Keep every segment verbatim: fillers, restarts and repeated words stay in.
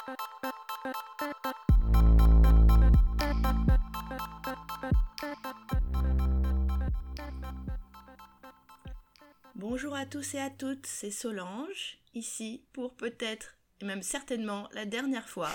Bonjour à tous et à toutes, c'est Solange, ici pour peut-être, et même certainement, la dernière fois.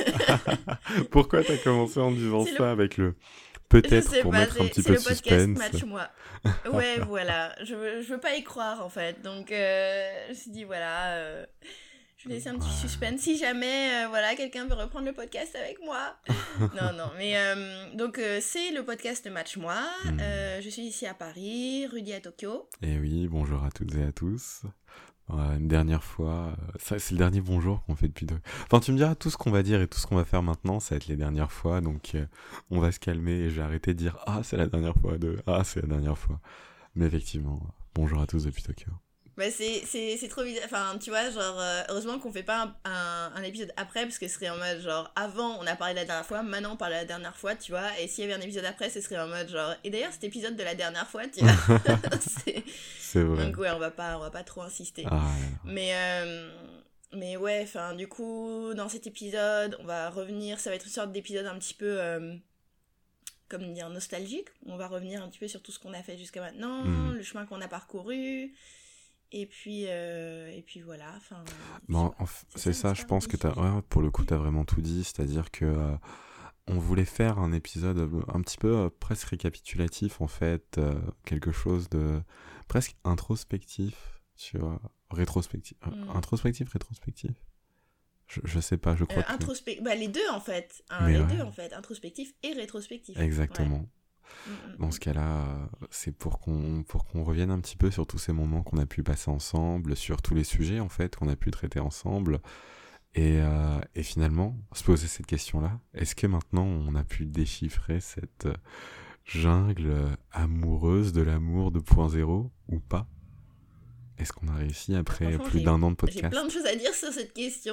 Pourquoi t'as commencé en disant C'est ça le... avec le Je peut-être sais pour pas, mettre un c'est, petit c'est peu de le podcast suspense? Match-moi. Ouais, voilà, je veux, je veux pas y croire en fait, donc euh, je me suis dit voilà, euh, je vais laisser un petit suspense si jamais euh, voilà, quelqu'un veut reprendre le podcast avec moi. Non, non, mais euh, donc euh, c'est le podcast Match-moi, Hmm. euh, je suis ici à Paris, Rudy à Tokyo. Et oui, bonjour à toutes et à tous. Euh, une dernière fois, euh, ça c'est le dernier bonjour qu'on fait depuis deux. Enfin, tu me diras tout ce qu'on va dire et tout ce qu'on va faire maintenant, ça va être les dernières fois, donc euh, on va se calmer et je vais arrêter de dire ah c'est la dernière fois de ah c'est la dernière fois. Mais effectivement, bonjour à tous depuis Tokyo. Bah c'est, c'est, c'est trop bizarre, enfin tu vois, genre, euh, heureusement qu'on fait pas un, un, un épisode après, parce que ce serait en mode genre, avant on a parlé la dernière fois, maintenant on parle la dernière fois, tu vois, et s'il y avait un épisode après, ce serait en mode genre, et d'ailleurs cet épisode de la dernière fois, tu vois, c'est... C'est vrai. Donc ouais, on va pas, on va pas trop insister. Ah, là, là. Mais, euh, mais ouais, enfin du coup, dans cet épisode, on va revenir, ça va être une sorte d'épisode un petit peu... Euh, comme dire, nostalgique. On va revenir un petit peu sur tout ce qu'on a fait jusqu'à maintenant, Mm. le chemin qu'on a parcouru... Et puis, euh, et puis voilà. Enfin, Bon, en f- c'est ça, je pense que t'as, ouais, pour le coup, t'as vraiment tout dit. C'est-à-dire que euh, on voulait faire un épisode euh, un petit peu euh, presque récapitulatif, en fait, euh, quelque chose de presque introspectif, tu vois, rétrospectif, euh, Mm. introspectif, rétrospectif. Je, je sais pas, je crois Euh, que. introspec- bah, les deux en fait. Hein, Mais les ouais. deux en fait. Introspectif et rétrospectif. Exactement. Ouais. Mm, mm, Dans ce cas-là, euh, c'est pour qu'on pour qu'on revienne un petit peu sur tous ces moments qu'on a pu passer ensemble, sur tous les sujets en fait qu'on a pu traiter ensemble, et, euh, et finalement se poser cette question-là. Est-ce que maintenant on a pu déchiffrer cette euh, jungle euh, amoureuse de l'amour deux point zéro ou pas? Est-ce qu'on a réussi après Franchement, plus j'ai- d'un an de J'ai podcast? plein de choses à dire sur cette question.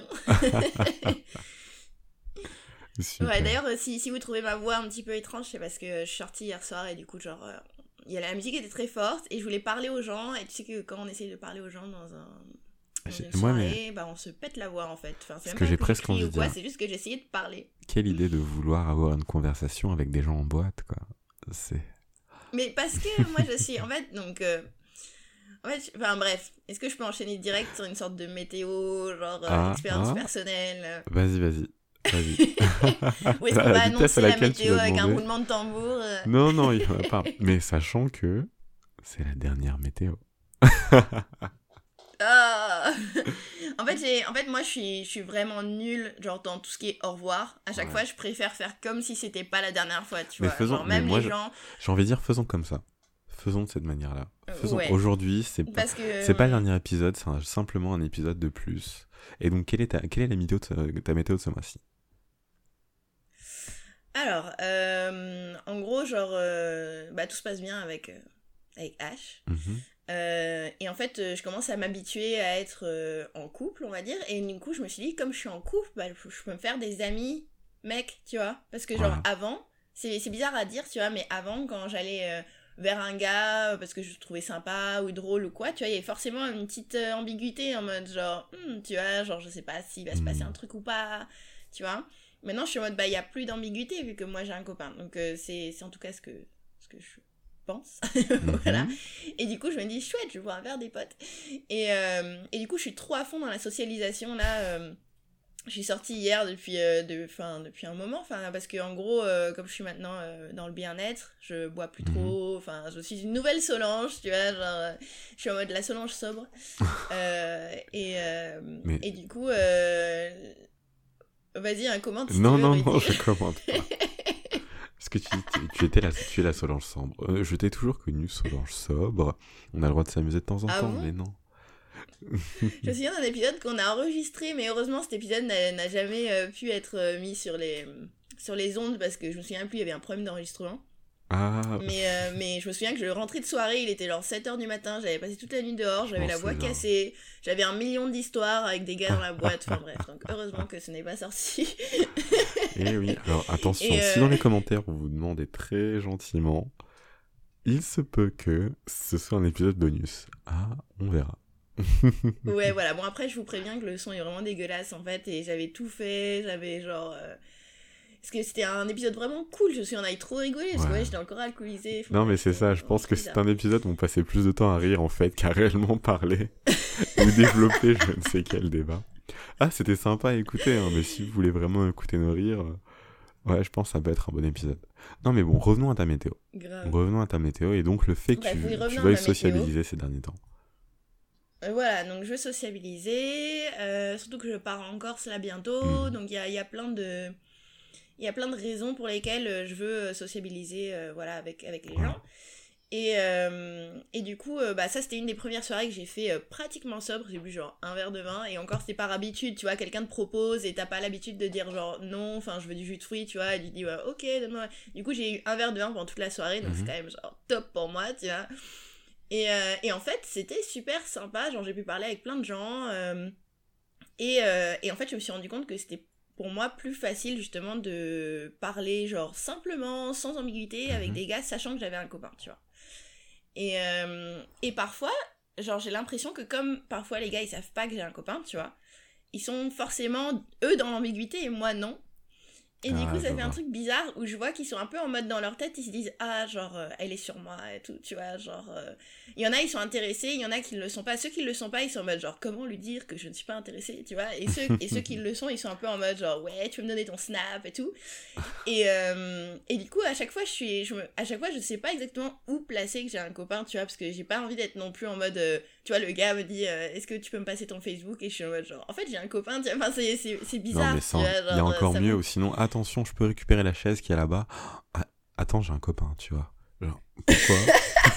Super. Ouais, d'ailleurs, euh, si, si vous trouvez ma voix un petit peu étrange, c'est parce que je suis sortie hier soir et du coup, genre, euh, il y a la musique était très forte et je voulais parler aux gens. Et tu sais que quand on essaye de parler aux gens dans un. Dans J'ai- une moi, soirée, mais- bah on se pète la voix en fait. Enfin, c'est Ce même que pas j'ai que presque je crie envie ou de quoi, dire. c'est juste que j'essayais de parler. Quelle idée de vouloir avoir une conversation avec des gens en boîte, quoi. C'est... Mais parce que moi je suis en fait donc euh, en fait je- enfin bref, est-ce que je peux enchaîner direct sur une sorte de météo, genre euh, Ah, expérience ah. personnelle Vas-y, vas-y. Vas-y. ou est-ce qu'on À va la vitesse à annoncer la laquelle tu météo l'as avec un demandé. roulement de tambour euh, Non, non, il faut pas. Mais sachant que c'est la dernière météo. ah en fait j'ai en fait moi je suis je suis vraiment nulle genre dans tout ce qui est au revoir. À chaque Ouais. fois je préfère faire comme si c'était pas la dernière fois, tu Mais vois. faisons- Genre mais même moi, les je- gens J'ai envie de dire, faisons comme ça. Faisons de cette manière-là. euh, Faisons. ouais. Aujourd'hui, c'est pas, Parce que c'est pas le dernier épisode, c'est un- simplement un épisode de plus. Et donc, quelle est, ta, quelle est la météo de, ce- ta météo de ce mois-ci? Alors, euh, en gros, genre, euh, bah, tout se passe bien avec, euh, avec Ash. Mhm. Euh, et en fait, euh, je commence à m'habituer à être euh, en couple, on va dire. Et du coup, je me suis dit, comme je suis en couple, bah, je je peux me faire des amis mecs, tu vois. Parce que, genre, Ouais. avant, c'est, c'est bizarre à dire, tu vois, mais avant, quand j'allais euh, vers un gars, euh, parce que je le trouvais sympa ou drôle ou quoi, tu vois, il y avait forcément une petite euh, ambiguïté en mode, genre, hmm, tu vois, genre, je sais pas s'il va se passer Hmm. un truc ou pas, tu vois. Maintenant, je suis en mode, bah, il n'y a plus d'ambiguïté vu que moi j'ai un copain. Donc, euh, c'est, c'est en tout cas ce que, ce que je pense. Voilà. Mhm. Et du coup, je me dis, chouette, je vais boire un verre des potes. Et, euh, et du coup, je suis trop à fond dans la socialisation là. Euh, je suis sortie hier depuis, euh, de, fin, depuis un moment. Parce que, en gros, euh, comme je suis maintenant euh, dans le bien-être, je bois plus Mhm. trop. Enfin, je suis une nouvelle Solange, tu vois. Genre, euh, je suis en mode la Solange sobre. euh, et, euh, Mais- et du coup. Euh, Vas-y, un commente si Non, tu veux, non, Rudy. non, je commente pas. Parce que tu, tu, tu étais la, tu es la Solange sobre. Euh, je t'ai toujours connue Solange sobre. On a le droit de s'amuser de temps en Ah temps, bon mais non. Je me souviens d'un épisode qu'on a enregistré, mais heureusement cet épisode n'a, n'a jamais euh, pu être euh, mis sur les, sur les ondes parce que je me souviens plus, il y avait un problème d'enregistrement. Ah, Mais, euh, mais je me souviens que je rentrais de soirée, il était genre sept heures du matin, j'avais passé toute la nuit dehors, j'avais Oh, la voix c'est cassée, j'avais un million d'histoires avec des gars dans la boîte, enfin bref, donc heureusement que ce n'est pas sorti. et oui. Alors attention, Et, si euh, dans les commentaires vous vous demandez très gentiment, il se peut que ce soit un épisode bonus. Ah, on verra. Ouais, voilà. Bon, après, je vous préviens que le son est vraiment dégueulasse, en fait, et j'avais tout fait, j'avais genre... euh, Parce que c'était un épisode vraiment cool, je me suis en aille trop rigolé, parce que ouais, Ouais. j'étais encore alcoolisée, enfin, Non, mais ouais, c'est c'était ça, je vraiment pense que trop c'est bizarre. un épisode où on passait plus de temps à rire, en fait, qu'à réellement parler ou développer je ne sais quel débat. Ah, c'était sympa à écouter, hein, mais si vous voulez vraiment écouter nos rires, euh, ouais, je pense que ça peut être un bon épisode. Non, mais bon, revenons à ta météo. Grave. Revenons à ta météo, et donc le fait que Bref, oui, tu, tu revenons à veuilles ma météo. sociabiliser ces derniers temps. Euh, voilà, donc je veux sociabiliser, euh, surtout que je pars en Corse là bientôt, Mhm. donc il y a, il y a plein de... Il y a plein de raisons pour lesquelles euh, je veux euh, sociabiliser euh, voilà, avec, avec les Ouais. gens. Et, euh, et du coup, euh, bah, ça c'était une des premières soirées que j'ai fait euh, pratiquement sobre. J'ai bu genre un verre de vin. Et encore, c'était par habitude, tu vois. Quelqu'un te propose et t'as pas l'habitude de dire genre non, enfin je veux du jus de fruits, tu vois. Et tu dis ouais, ok, donne-moi. Du coup, j'ai eu un verre de vin pendant toute la soirée. Donc c'est Mhm. quand même genre top pour moi, tu vois. Et, euh, et en fait, c'était super sympa. Genre, j'ai pu parler avec plein de gens. euh, et, euh, et en fait, je me suis rendu compte que c'était pour moi plus facile justement de parler genre simplement, sans ambiguïté, avec Mhm. des gars, sachant que j'avais un copain, tu vois. Et, euh, et parfois, genre j'ai l'impression que comme parfois les gars ils savent pas que j'ai un copain, tu vois, ils sont forcément eux dans l'ambiguïté et moi non. Et du coup, Ah, ça je fait un vois. truc bizarre où je vois qu'ils sont un peu en mode dans leur tête, ils se disent ah, genre, euh, elle est sur moi et tout, tu vois. Genre, euh, il y en a, ils sont intéressés, il y en a qui ne le sont pas. Ceux qui ne le sont pas, ils sont en mode genre, comment lui dire que je ne suis pas intéressée, tu vois. Et ceux, et ceux qui le sont, ils sont un peu en mode genre, ouais, tu peux me donner ton snap et tout. Et, euh, et du coup, à chaque fois, je suis, je me, à chaque fois, je sais pas exactement où placer que j'ai un copain, tu vois, parce que j'ai pas envie d'être non plus en mode, euh, tu vois, le gars me dit, euh, est-ce que tu peux me passer ton Facebook? Et je suis en mode genre, en fait, j'ai un copain, tu vois, enfin, c'est, c'est, c'est Non, mais bizarre, tu ça, vois, il y a genre, euh, encore ça mieux, ou montre. sinon, attention, je peux récupérer la chaise qui est là-bas. Ah, attends, j'ai un copain, tu vois. Genre, pourquoi?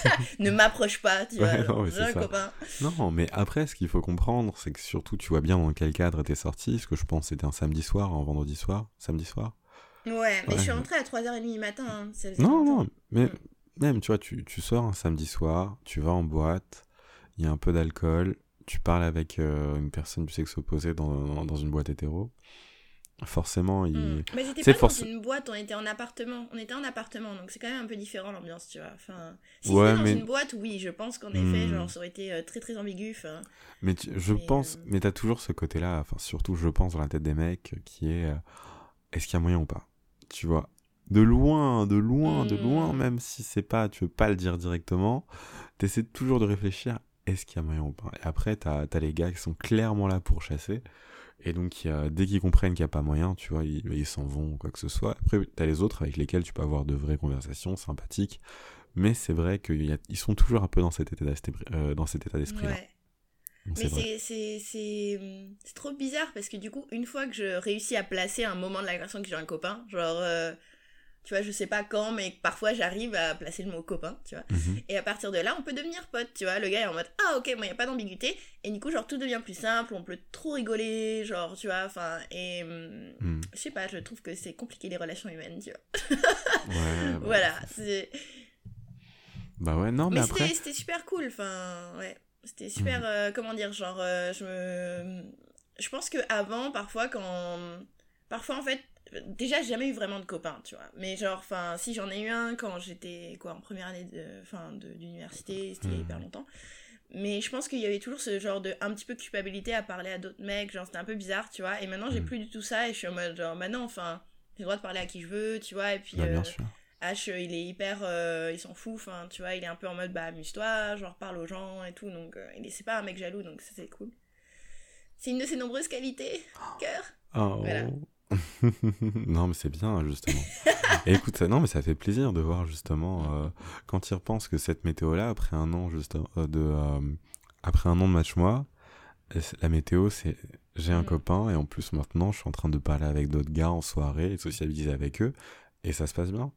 Ne m'approche pas, tu vois, Ouais, non, genre, mais j'ai c'est un ça. copain. Non, mais après, ce qu'il faut comprendre, c'est que surtout, tu vois bien dans quel cadre t'es sorti. Ce que je pense, c'était un samedi soir, un vendredi soir. Samedi soir? Ouais, mais je Ouais. suis rentrée à trois heures trente du matin, hein, ça faisait Non, longtemps. non, mais Mm. même, tu vois, tu, tu sors un samedi soir, tu vas en boîte, il y a un peu d'alcool, tu parles avec euh, une personne du sexe opposé dans, dans une boîte hétéro. Forcément, Mm. il. Mais j'étais C'est pas dans forcément. une boîte, on était en appartement. On était en appartement, donc c'est quand même un peu différent l'ambiance, tu vois. Enfin, si c'était Ouais, dans mais. une boîte, oui, je pense qu'en effet, genre, Hmm. ça aurait été euh, très très ambigu. Enfin, Mais tu- je mais pense. euh, Mais t'as toujours ce côté-là, enfin, surtout, je pense, dans la tête des mecs, qui est. euh, Est-ce qu'il y a moyen ou pas? Tu vois? De loin, de loin, de loin, mm, même si c'est pas. Tu veux pas le dire directement, t'essaies toujours de réfléchir. Est-ce qu'il y a moyen ou pas? Et après, t'as, t'as les gars qui sont clairement là pour chasser. Et donc, il y a- dès qu'ils comprennent qu'il n'y a pas moyen, tu vois, ils, ils s'en vont, quoi que ce soit. Après, t'as les autres avec lesquels tu peux avoir de vraies conversations sympathiques. Mais c'est vrai qu'ils sont toujours un peu dans cet état d'esprit, euh, dans cet état d'esprit-là. ouais. Donc, c'est Mais vrai. c'est, c'est, c'est, hum, c'est trop bizarre parce que du coup, une fois que je réussis à placer un moment de la conversation que j'ai un copain, genre, euh, tu vois, je sais pas quand, mais parfois j'arrive à placer le mot copain, tu vois. Mhm. Et à partir de là, on peut devenir pote, tu vois. Le gars est en mode, ah ok, moi y a pas d'ambiguïté. Et du coup, genre, tout devient plus simple, on peut trop rigoler, genre, tu vois, enfin, et. hum, Mhm. Je sais pas, je trouve que c'est compliqué les relations humaines, tu vois. Ouais, bah, Voilà, c'est- c'est- c'est. bah ouais, non, mais Mais après. c'était, c'était super cool, enfin, ouais. C'était super, Mhm. euh, comment dire, genre, euh, je me... Je pense que avant, parfois, quand... Parfois, en fait, déjà, j'ai jamais eu vraiment de copains, tu vois. Mais genre, enfin, si j'en ai eu un quand j'étais, quoi, en première année de, fin, de, d'université, c'était il y a hyper Mhm. longtemps. Mais je pense qu'il y avait toujours ce genre de, un petit peu de culpabilité à parler à d'autres mecs, genre, c'était un peu bizarre, tu vois. Et maintenant, j'ai Mhm. plus du tout ça, et je suis en mode, genre, maintenant, enfin, j'ai le droit de parler à qui je veux, tu vois, et puis... Bah, bien euh, sûr. H, euh, il est hyper. Euh, il s'en fout, enfin, tu vois, il est un peu en mode bah amuse-toi, genre parle aux gens et tout, donc. Euh, et c'est pas un mec jaloux, donc ça c'est cool. C'est une de ses nombreuses qualités, cœur. Voilà. Oh. Non, mais c'est bien, justement. Et écoute, ça, non, mais ça fait plaisir de voir, justement, euh, quand il repense que cette météo-là, après un an, juste, euh, de, euh, après un an de match-moi, la météo, c'est j'ai un Mhm. copain, et en plus, maintenant, je suis en train de parler avec d'autres gars en soirée et de sociabiliser avec eux, et ça se passe bien.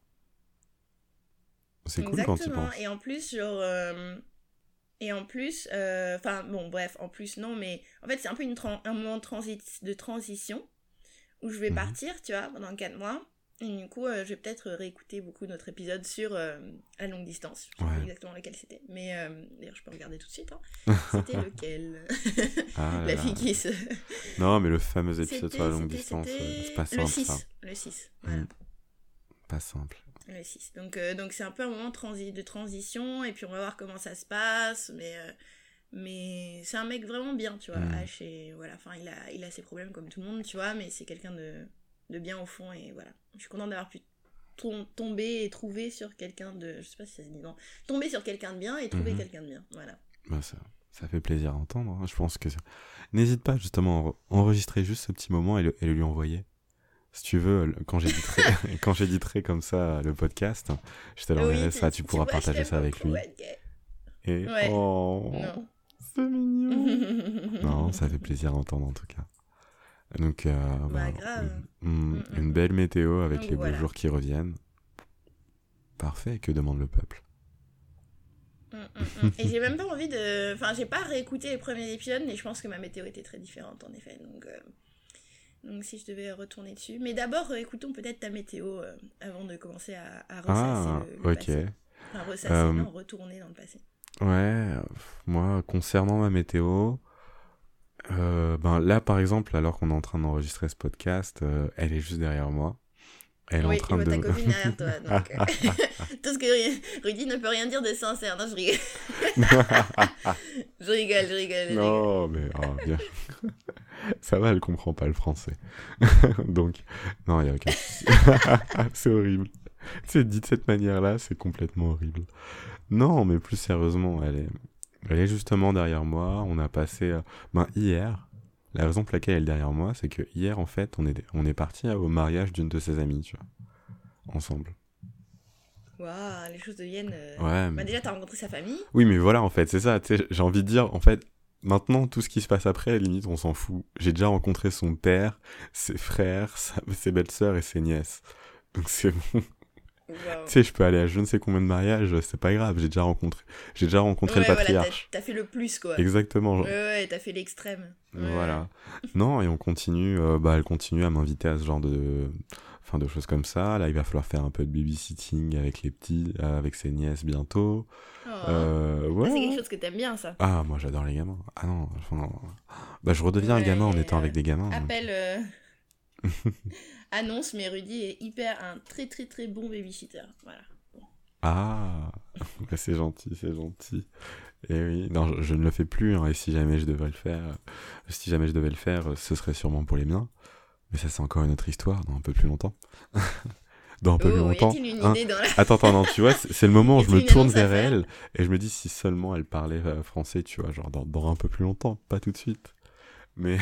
C'est cool quand tu y Exactement. Et penses. en plus, genre. euh, Et en plus, euh, enfin bon, bref, en plus non, mais en fait c'est un peu une tran- un moment de, transi- de transition où je vais Mhm. partir, tu vois, pendant quatre mois. Et du coup, euh, je vais peut-être réécouter beaucoup notre épisode sur euh, la longue distance. Je sais plus Ouais. exactement lequel c'était. Mais euh, d'ailleurs, je peux regarder tout de suite. Hein. C'était lequel? Ah là La fille là. qui se... Non, mais le fameux épisode sur la C'était, longue c'était, distance, euh, c'est c'était... pas Le simple, ça. six. Le six, Mm, voilà. pas simple. Le six. Donc, euh, donc c'est un peu un moment de, transi- de transition. Et puis on va voir comment ça se passe. Mais... euh, Mais c'est un mec vraiment bien, tu vois. Mm. H, et voilà, enfin, il a, il a ses problèmes comme tout le monde, tu vois, mais c'est quelqu'un de, de bien au fond, et voilà. Je suis contente d'avoir pu tom- tomber et trouver sur quelqu'un de. Je sais pas si ça se dit, non. Tomber sur quelqu'un de bien et trouver Mhm. quelqu'un de bien, voilà. Bah, ça, ça fait plaisir à entendre. hein. Je pense que. ça- N'hésite pas justement à en- enregistrer juste ce petit moment et le, et le lui envoyer. Si tu veux, le- quand j'éditerai, quand j'éditerai comme ça le podcast, je te l'enverrai Oui, ça, tu, tu tu pourras vois, je partager t'aime ça avec beaucoup, lui. ouais, gay. Et Ouais. oh, Non. c'est mignon. Non, ça fait plaisir à entendre en tout cas. Donc, euh, Bah, bah, grave. mm, Mm, mm, une mm. belle météo avec Donc, les beaux voilà. jours qui reviennent. Parfait, que demande le peuple? Mm, mm, mm. Et j'ai même pas envie de. Enfin, j'ai pas réécouté les premiers épisodes, mais je pense que ma météo était très différente en effet. Donc, euh, donc si je devais retourner dessus. Mais d'abord, euh, écoutons peut-être ta météo euh, avant de commencer à, à ressasser Ah, le, le ok. passé. Enfin, ressasser, Euh, non, retourner dans le passé. Ouais, euh, moi, concernant ma météo, euh, ben là, par exemple, alors qu'on est en train d'enregistrer ce podcast, euh, elle est juste derrière moi. Elle est en Oui, je train vois ta de... copine derrière toi. Donc, euh, tout ce que Rudy ne peut rien dire de sincère. Non, je rigole. je rigole, je rigole, je rigole. Non, mais ah, bien. Ça va, elle comprend pas le français. Donc, non, il n'y a aucun souci. C'est horrible. C'est dit de cette manière-là, c'est complètement horrible. Non, mais plus sérieusement, elle est, elle est justement derrière moi. On a passé, euh, ben hier, la raison pour laquelle elle est derrière moi, c'est que hier, en fait, on est, on est parti au mariage d'une de ses amies, tu vois, ensemble. Waouh, les choses deviennent. euh, Ouais, Bah, mais... déjà, t'as rencontré sa famille. Oui, mais voilà, en fait, c'est ça. Tu sais, j'ai envie de dire, en fait, maintenant, tout ce qui se passe après, limite, on s'en fout. J'ai déjà rencontré son père, ses frères, sa- ses belles-sœurs et ses nièces. Donc c'est bon. Waouh. Tu sais, je peux aller à je ne sais combien de mariages, c'est pas grave. J'ai déjà rencontré, j'ai déjà rencontré Ouais, le voilà, t'as, patriarche. t'as fait le plus, quoi. Exactement. Ouais, genre. ouais, t'as fait l'extrême. Ouais, Voilà. Non, et on continue, euh, bah, elle continue à m'inviter à ce genre de, enfin, de choses comme ça. Là, il va falloir faire un peu de babysitting avec les petits, euh, avec ses nièces bientôt. ouais. Oh. Euh, Ça, ouais. c'est quelque ouais. chose que t'aimes bien, ça. Ah, moi j'adore les gamins. Ah non, enfin, bah je redeviens un Ouais, gamin en et, étant euh, avec des gamins. donc. Appel, euh, annonce, mais Rudy est hyper un très très très bon babysitter. Voilà. Ah, bah, c'est gentil, c'est gentil. Et oui, non, je, je ne le fais plus, hein, et si jamais je devais le faire, euh, si jamais je devais le faire, euh, ce serait sûrement pour les miens. Mais ça, c'est encore une autre histoire, dans un peu plus longtemps. Dans un peu plus Oh, y longtemps. a-t-il une hein. idée dans la. Attends, attends, non, tu vois, c'est c'est le moment où Y je me a-t-il une tourne annonce à vers faire elle, et je me dis si seulement elle parlait euh, français, tu vois, genre dans, dans un peu plus longtemps, pas tout de suite. Mais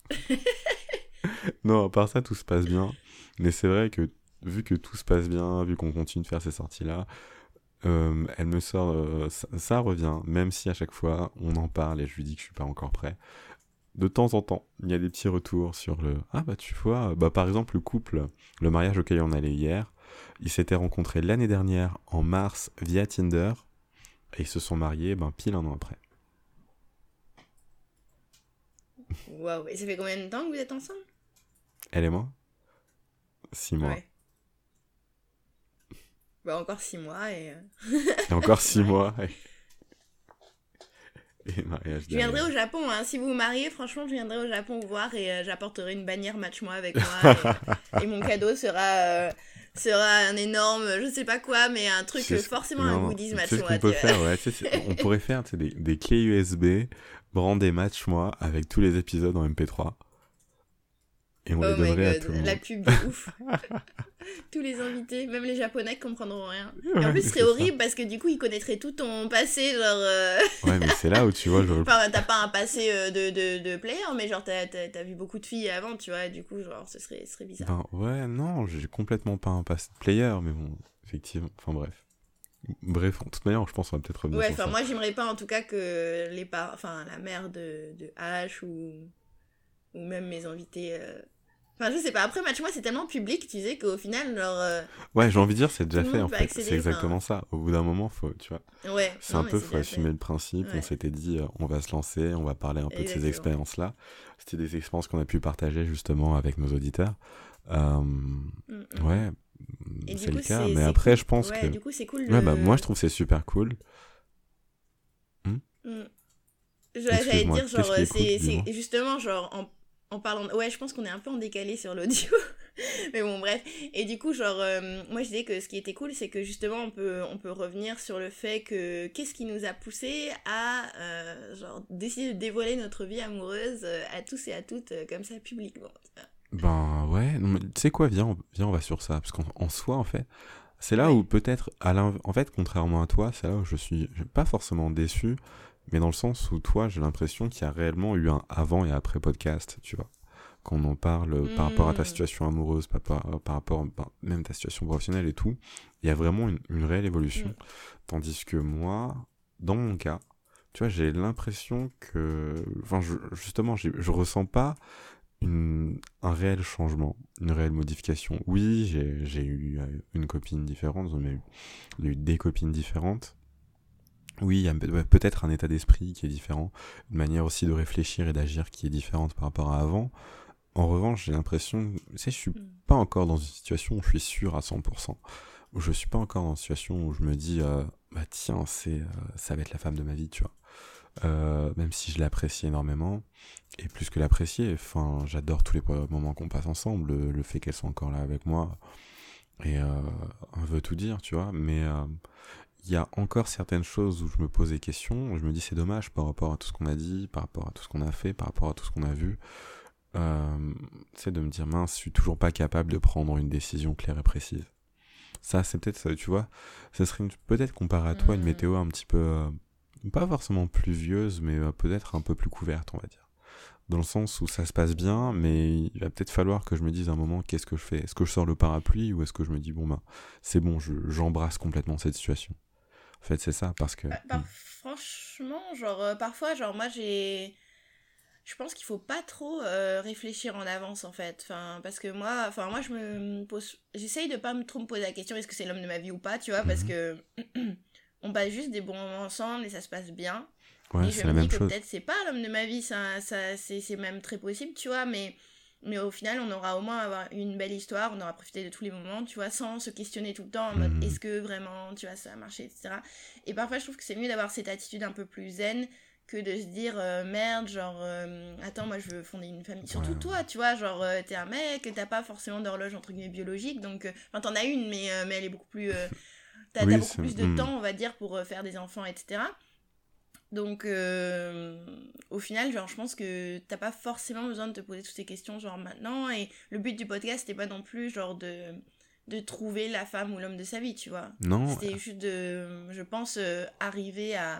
non, à part ça, tout se passe bien. Mais c'est vrai que, vu que tout se passe bien, vu qu'on continue de faire ces sorties-là, euh, elle me sort, euh, ça, ça revient, même si à chaque fois on en parle et je lui dis que je suis pas encore prêt. De temps en temps, il y a des petits retours sur le ah bah tu vois, bah par exemple le couple, le mariage auquel on allait hier, ils s'étaient rencontrés l'année dernière en mars via Tinder et ils se sont mariés ben pile un an après. Waouh, et ça fait combien de temps que vous êtes ensemble? Elle et moi, six mois. Ouais. Bah, encore six mois et. euh, Et encore six Ouais. mois. Et, et mariage Je viendrai derrière. au Japon, hein. Si vous vous mariez, franchement, je viendrai au Japon vous voir et euh, j'apporterai une bannière Match-moi avec moi. Et, et mon cadeau sera, euh, sera un énorme, je sais pas quoi, mais un truc, C'est euh, ce- forcément non, un non, goodies tu sais ce Match-moi. qu'on peut tu vois. faire, ouais. tu sais, c'est- on pourrait faire tu sais, des, des clés U S B brandées Match-moi avec tous les épisodes en M P trois. Et on Oh les my donnerait à god, tout le monde. la pub de ouf. Tous les invités, même les japonais comprendront rien. Et Ouais, en plus, ce c'est serait ça. horrible parce que du coup, ils connaîtraient tout ton passé, genre. euh, Ouais, mais c'est là où tu vois, je... Enfin, t'as pas un passé euh, de, de, de player, mais genre, t'as, t'as, t'as vu beaucoup de filles avant, tu vois, et du coup, genre, ce serait, ce serait bizarre. Ben, ouais, non, j'ai complètement pas un pass player, mais bon, effectivement, enfin bref. Bref, en toute manière, je pense qu'on va peut-être revenir Ouais, sur enfin, ça. moi, j'aimerais pas en tout cas que les par... enfin, la mère de, de H ou, ou même mes invités. euh, Enfin, je sais pas. Après, Match-moi, c'est tellement public, tu sais, qu'au final, genre. euh, Ouais, j'ai envie de dire, c'est déjà Tout le fait, monde en peut fait. accéder, C'est exactement enfin. ça. Au bout d'un moment, faut, tu vois, Ouais, c'est non, un mais peu, c'est faut déjà assumer fait. le principe. On Ouais. s'était dit, euh, on va se lancer, on va parler un peu de ces Exactement. expériences-là. C'était des expériences qu'on a pu partager, justement, avec nos auditeurs. Euh, Mm, mm. ouais, Et c'est du le coup, cas. c'est. Mais c'est après, cool. je pense Ouais, que... du coup, c'est cool. Ouais, bah, le- moi, je trouve que c'est super cool. Mm. Je- J'allais Excuse-moi, dire, genre, qu'est-ce qui est c'est, cool, dis-moi. c'est justement, genre, en en parlant... Ouais, je pense qu'on est un peu en décalé sur l'audio. Mais bon, bref. Et du coup, genre, euh, moi, je disais que ce qui était cool, c'est que justement, on peut, on peut revenir sur le fait que qu'est-ce qui nous a poussé à, euh, genre, décider de dévoiler notre vie amoureuse euh, à tous et à toutes, euh, comme ça, publiquement. Ben ouais, non, mais tu sais quoi, viens, on, viens, on va sur ça. Parce qu'en en soi, en fait, c'est là Ouais. où peut-être, à l'inv- en fait, contrairement à toi, c'est là où je suis je- pas forcément déçu, mais dans le sens où toi, j'ai l'impression qu'il y a réellement eu un avant et après podcast, tu vois. Qu'on en parle euh, par rapport à ta Mmh. situation amoureuse, par, par, par rapport par- même ta situation professionnelle et tout, il y a vraiment une, une réelle évolution. Mmh. Tandis que moi, dans mon cas, tu vois, j'ai l'impression que, enfin, je, justement, j'ai- je ressens pas une, un réel changement, une réelle modification. Oui, j'ai, j'ai eu euh, une copine différente, on a eu, on a eu des copines différentes. Oui, il y a peut- ouais, peut-être un état d'esprit qui est différent, une manière aussi de réfléchir et d'agir qui est différente par rapport à avant. En revanche, j'ai l'impression, tu sais, je suis Mmh. pas encore dans une situation où je suis sûr à cent pour cent. Où je suis pas encore dans une situation où je me dis, euh, bah tiens, c'est, euh, ça va être la femme de ma vie, tu vois. Euh, même si je l'apprécie énormément. Et plus que l'apprécier, enfin, j'adore tous les moments qu'on passe ensemble, le, le fait qu'elle soit encore là avec moi. Et euh, on veut tout dire, tu vois. Mais euh, il y a encore certaines choses où je me pose des questions. Je me dis, c'est dommage par rapport à tout ce qu'on a dit, par rapport à tout ce qu'on a fait, par rapport à tout ce qu'on a vu. Euh, c'est de me dire, mince, je suis toujours pas capable de prendre une décision claire et précise. Ça, c'est peut-être, ça, tu vois, ça serait une- peut-être comparé à toi une Mmh. météo un petit peu, euh, pas forcément pluvieuse, mais euh, peut-être un peu plus couverte, on va dire. Dans le sens où ça se passe bien, mais il va peut-être falloir que je me dise à un moment, qu'est-ce que je fais? Est-ce que je sors le parapluie ou est-ce que je me dis, bon ben, c'est bon, je, j'embrasse complètement cette situation. En fait, c'est ça, parce que... Bah, Hmm. par- franchement, genre, euh, parfois, genre, moi, j'ai... Je pense qu'il faut pas trop euh, réfléchir en avance, en fait. Enfin, parce que moi, enfin, moi, je me pose... J'essaye de pas me trop me poser la question, est-ce que c'est l'homme de ma vie ou pas, tu vois, parce Mhm. que... on passe juste des bons moments ensemble et ça se passe bien. Ouais, Et je c'est me la dis même que chose. peut-être c'est pas l'homme de ma vie, ça, ça, c'est, c'est même très possible, tu vois, mais, mais au final, on aura au moins avoir une belle histoire, on aura profité de tous les moments, tu vois, sans se questionner tout le temps en mode Mhm. est-ce que vraiment, tu vois, ça a marché, et cetera. Et parfois, je trouve que c'est mieux d'avoir cette attitude un peu plus zen que de se dire euh, merde, genre, euh, attends, moi je veux fonder une famille. Surtout Ouais. toi, tu vois, genre, euh, t'es un mec, t'as pas forcément d'horloge entre guillemets biologique, donc, euh, enfin, t'en as une, mais, euh, mais elle est beaucoup plus. Euh, t'as, t'as Oui, beaucoup c'est... plus de hmm. temps, on va dire, pour euh, faire des enfants, et cetera. Donc, euh, au final, genre, je pense que t'as pas forcément besoin de te poser toutes ces questions, genre, maintenant. Et le but du podcast, c'était pas non plus, genre, de, de trouver la femme ou l'homme de sa vie, tu vois. Non, C'était juste de, je pense, euh, arriver à...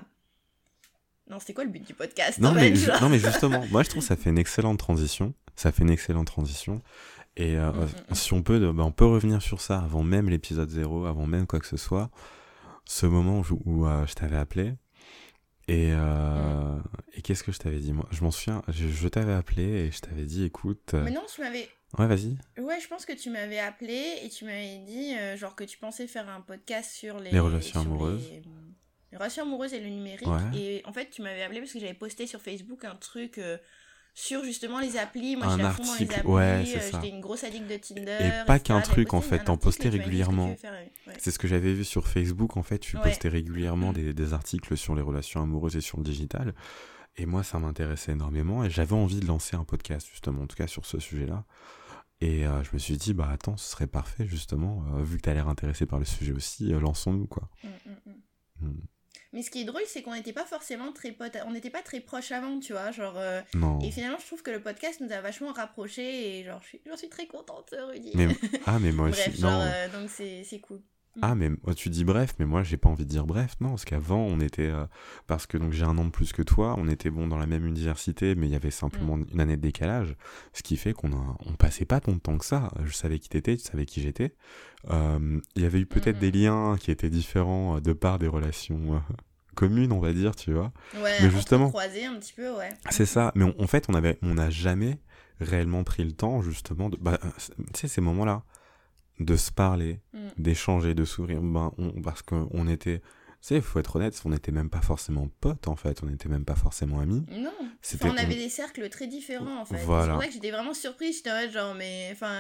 Non, c'était quoi le but du podcast, non, en mais, fait, ju- genre non, mais justement, moi je trouve que ça fait une excellente transition. Ça fait une excellente transition. Et euh, Mm, mm, mm. si on peut, bah, on peut revenir sur ça avant même l'épisode zéro, avant même quoi que ce soit. Ce moment où, où, euh, je t'avais appelé. Et, euh, et qu'est-ce que je t'avais dit, moi? Je m'en souviens, je, je t'avais appelé et je t'avais dit, écoute... euh, Mais non, tu m'avais... Ouais, vas-y. Ouais, je pense que tu m'avais appelé et tu m'avais dit, euh, genre, que tu pensais faire un podcast sur les... Les relations sur amoureuses. les... les relations amoureuses et le numérique. Ouais. Et en fait, tu m'avais appelé parce que j'avais posté sur Facebook un truc euh, sur justement les applis. Moi, Un j'étais à fond dans les article, applis. ouais, c'est euh, ça. j'étais une grosse addict de Tinder. Et pas et cetera. qu'un J'avais truc, en posté fait, un t'en article postais et tu m'avais dit, est-ce que tu régulièrement. veux faire un- ouais. C'est ce que j'avais vu sur Facebook, en fait, tu Ouais. postais régulièrement des, des articles sur les relations amoureuses et sur le digital. Et moi, ça m'intéressait énormément et j'avais envie de lancer un podcast, justement, en tout cas sur ce sujet-là. Et euh, je me suis dit, bah attends, ce serait parfait, justement, euh, vu que t'as l'air intéressé par le sujet aussi, euh, lançons-nous, quoi. Mm, mm, mm. Hmm. Mais ce qui est drôle, c'est qu'on n'était pas forcément très potes. On n'était pas très proches avant, tu vois. Genre, euh, Non. Et finalement, je trouve que le podcast nous a vachement rapprochés. Et genre, je suis, j'en suis très contente, Rudy. Mais... Ah, mais moi Bref, aussi, genre, non. euh, donc c'est, c'est cool. Ah, mais oh, tu dis bref, mais moi j'ai pas envie de dire bref, non, parce qu'avant on était. euh, parce que donc j'ai un an de plus que toi, on était bon dans la même université, mais il y avait simplement une année de décalage, ce qui fait qu'on a, on passait pas tant de temps que ça. Je savais qui t'étais, tu savais qui j'étais. Euh, Il y avait eu peut-être Mhm. des liens qui étaient différents euh, de par des relations euh, communes, on va dire, tu vois. Ouais, Mais justement- croisé un petit peu, ouais. C'est ça, mais on- en fait on avait, on n'a jamais réellement pris le temps justement de. Bah, euh, tu sais, ces moments-là, de se parler, Mm. d'échanger, de sourire, ben, on, parce qu'on était, tu sais, il faut être honnête, on n'était même pas forcément potes en fait, on n'était même pas forcément amis. Non, C'était- enfin, on avait on- des cercles très différents en fait. Voilà. C'est pour ça que j'étais vraiment surprise, j'étais en mode genre, mais enfin,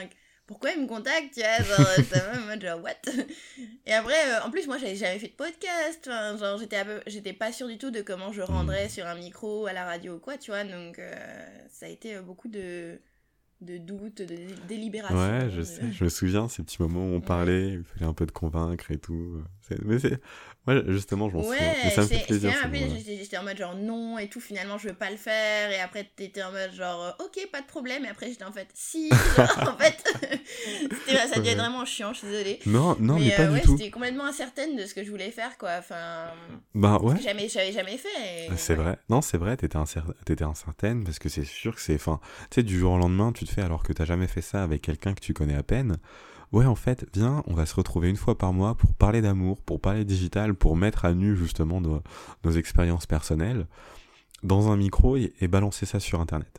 pourquoi il me contacte, tu vois, genre, j'étais en mode genre, what? Et après, euh, en plus, moi, j'avais jamais fait de podcast, enfin, genre, j'étais, un peu, j'étais pas sûre du tout de comment je rendrais Mmh. sur un micro, à la radio ou quoi, tu vois, donc euh, ça a été euh, beaucoup de, de doutes, de dé- délibération. Ouais, je de- sais, je me souviens, ces petits moments où on Ouais. parlait, il fallait un peu de convaincre et tout. C'est- Mais c'est... Ouais, justement, je m'en souviens. Mais Ouais, ça me fait j'étais j'étais plaisir, même ces appelée, moments-là. j'étais j'étais en mode genre non et tout, finalement je veux pas le faire, et après t'étais en mode genre euh, ok, pas de problème, et après j'étais en fait si, genre, en fait, c'était, ça devait être Ouais. vraiment chiant, je suis désolée. Non, non, mais Mais pas euh, du ouais, tout. j'étais complètement incertaine de ce que je voulais faire, quoi, enfin, Bah parce ouais, que jamais, j'avais jamais fait, et c'est ouais. vrai. Non, c'est vrai, t'étais, incer... t'étais incertaine parce que c'est sûr que c'est... Enfin, tu sais, du jour au lendemain, tu te fais alors que t'as jamais fait ça avec quelqu'un que tu connais à peine. Ouais, en fait, viens, on va se retrouver une fois par mois pour parler d'amour, pour parler digital, pour mettre à nu justement nos, nos expériences personnelles dans un micro et, et balancer ça sur Internet.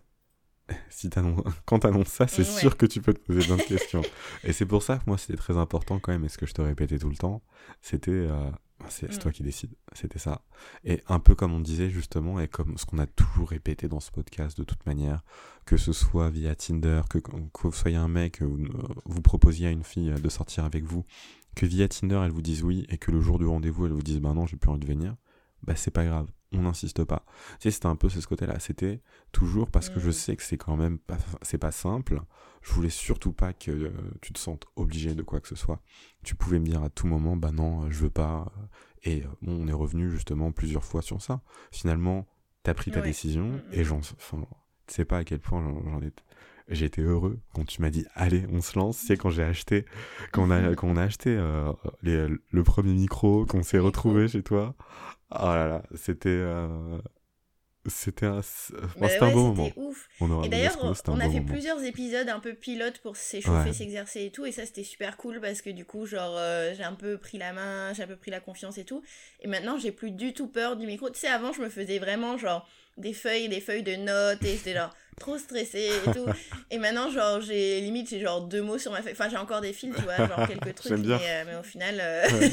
Si t'annonces... Quand t'annonces ça, c'est Ouais. sûr que tu peux te poser plein de questions. Et c'est pour ça que moi, c'était très important quand même, et ce que je te répétais tout le temps, c'était... euh, c'est, c'est Mm. toi qui décides, c'était ça. Et un peu comme on disait justement, et comme ce qu'on a toujours répété dans ce podcast de toute manière, que ce soit via Tinder, que, que vous soyez un mec, ou euh, vous proposiez à une fille de sortir avec vous, que via Tinder elle vous dise oui, et que le jour du rendez-vous elle vous dise bah non, j'ai plus envie de venir, bah c'est pas grave, on n'insiste pas. Tu sais, c'était un peu ce côté-là, c'était toujours parce que je Mm. sais que c'est quand même pas, c'est pas simple, je voulais surtout pas que euh, tu te sentes obligé de quoi que ce soit. Tu pouvais me dire à tout moment, bah non, euh, je veux pas. Et euh, bon, on est revenu justement plusieurs fois sur ça. Finalement, t'as pris ta Ouais. décision, Mm, et mm. j'en, enfin, tu sais pas à quel point j'en, j'en ai, j'ai été heureux quand tu m'as dit, allez, on se lance. Tu sais, quand j'ai acheté, quand on a, quand on a acheté euh, les- le premier micro, qu'on s'est Le retrouvé micro. chez toi. Oh là là, c'était, euh, c'était un, enfin, Bah c'était un ouais, beau c'était moment. ouf. On aura Et beau dire ce qu'on veut, d'ailleurs, c'était un on a beau fait moment. plusieurs épisodes un peu pilotes pour s'échauffer, Ouais. s'exercer et tout, et ça c'était super cool parce que du coup, genre, euh, j'ai un peu pris la main, j'ai un peu pris la confiance et tout. Et maintenant, j'ai plus du tout peur du micro. Tu sais, avant, je me faisais vraiment genre des feuilles, des feuilles de notes, et j'étais genre trop stressée et tout. Et maintenant, genre, j'ai limite, j'ai genre deux mots sur ma feuille. Enfin, j'ai encore des fils, tu vois, genre quelques trucs, J'aime bien. mais, euh, mais au final. euh, Ouais.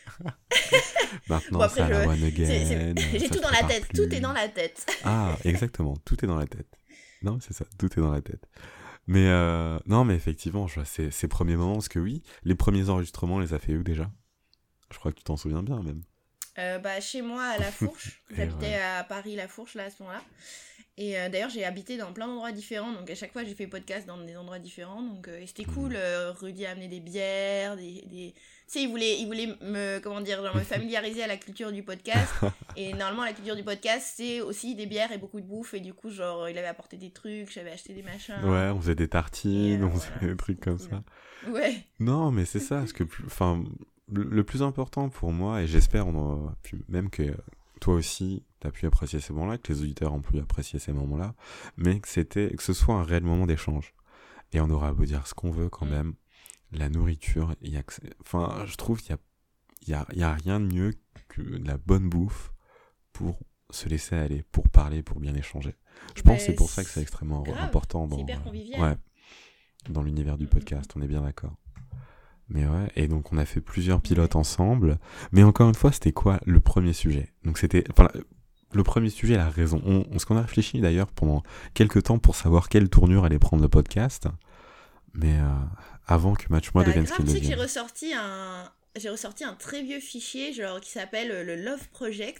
Bon, Maintenant, c'est après, à la je... one c'est- c'est- again. euh, j'ai ça tout se dans la prépare tête, tout est plus. dans la tête. Ah, exactement, tout est dans la tête. Non, c'est ça, tout est dans la tête. Mais euh, non, mais effectivement, je vois ces, ces premiers moments, parce que oui, les premiers enregistrements, on les a fait où déjà? Je crois que tu t'en souviens bien même. Euh, bah, chez moi, à La Fourche. Et J'habitais ouais. à Paris, La Fourche, là, à ce moment-là. Et euh, d'ailleurs, j'ai habité dans plein d'endroits différents. Donc, à chaque fois, j'ai fait podcast dans des endroits différents. Donc, euh, et c'était cool. Mhm. Euh, Rudy a amené des bières, des... des... Tu sais, il voulait, il voulait me, comment dire, genre, me familiariser à la culture du podcast. Et normalement, la culture du podcast, c'est aussi des bières et beaucoup de bouffe. Et du coup, genre, il avait apporté des trucs, j'avais acheté des machins. Ouais, on faisait des Et tartines, euh, on faisait voilà, des trucs c'était comme cool. ça. Ouais. Non, mais c'est ça, parce que, plus- enfin, le, le plus important pour moi, et j'espère on en- puis même que euh, toi aussi, t'as pu apprécier ces moments-là, que les auditeurs ont pu apprécier ces moments-là, mais que c'était, que ce soit un réel moment d'échange. Et on aura beau dire ce qu'on veut quand Mm. même, la nourriture, il y a, que c'est- enfin, je trouve qu'il y a, il y a, il y a rien de mieux que de la bonne bouffe pour se laisser aller, pour parler, pour bien échanger. Je pense Bah, que c'est pour ça que c'est c'est extrêmement grave, important c'est dans, hyper euh, convivial. ouais, dans l'univers du Mm, mm, podcast, on est bien d'accord. Mais ouais, et donc on a fait plusieurs pilotes ensemble. Mais encore une fois, c'était quoi le premier sujet? Donc c'était, enfin, le premier sujet, la raison. On, on- ce qu'on a réfléchi d'ailleurs pendant quelques temps pour savoir quelle tournure allait prendre le podcast. Mais euh, avant que Match Moi Bah, devienne ce grave, qu'il tu sais que j'ai devienne. ressorti un... J'ai ressorti un très vieux fichier, genre, qui s'appelle euh, le Love Project.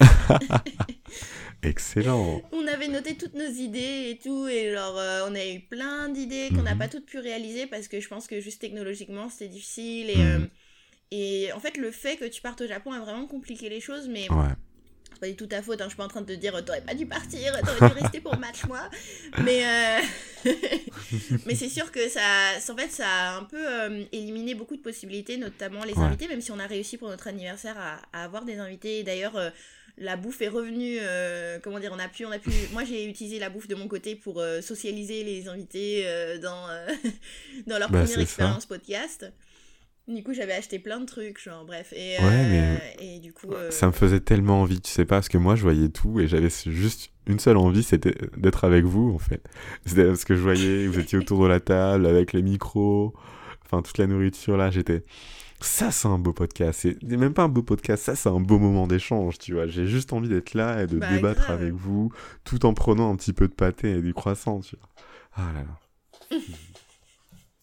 Excellent. On avait noté toutes nos idées et tout, et genre, euh, on a eu plein d'idées qu'on n'a Mhm. pas toutes pu réaliser parce que je pense que juste technologiquement, c'était difficile. Et, Mhm. euh, et en fait, le fait que tu partes au Japon a vraiment compliqué les choses, mais Ouais. c'est pas du tout ta faute, hein, je suis pas en train de te dire, t'aurais pas dû partir, t'aurais dû rester pour Match Moi. Mais, euh, mais c'est sûr que ça, en fait, ça a un peu euh, éliminé beaucoup de possibilités, notamment les Ouais. invités, même si on a réussi pour notre anniversaire à, à avoir des invités. Et d'ailleurs, euh, la bouffe est revenue, euh, comment dire, on a pu, on a pu, moi j'ai utilisé la bouffe de mon côté pour euh, socialiser les invités euh, dans, euh, dans leur Bah, première c'est ça. expérience podcast. Du coup, j'avais acheté plein de trucs, genre, bref. Et, Ouais, euh, mais et du coup... euh, ça me faisait tellement envie, tu sais pas, parce que moi je voyais tout et j'avais juste une seule envie, c'était d'être avec vous en fait. C'était parce que je voyais, vous étiez autour de la table avec les micros, enfin toute la nourriture là, j'étais. Ça, c'est un beau podcast. C'est même pas un beau podcast, ça, c'est un beau moment d'échange, tu vois. J'ai juste envie d'être là et de Bah, débattre grave. avec vous, tout en prenant un petit peu de pâté et du croissant, tu vois. Ah là là.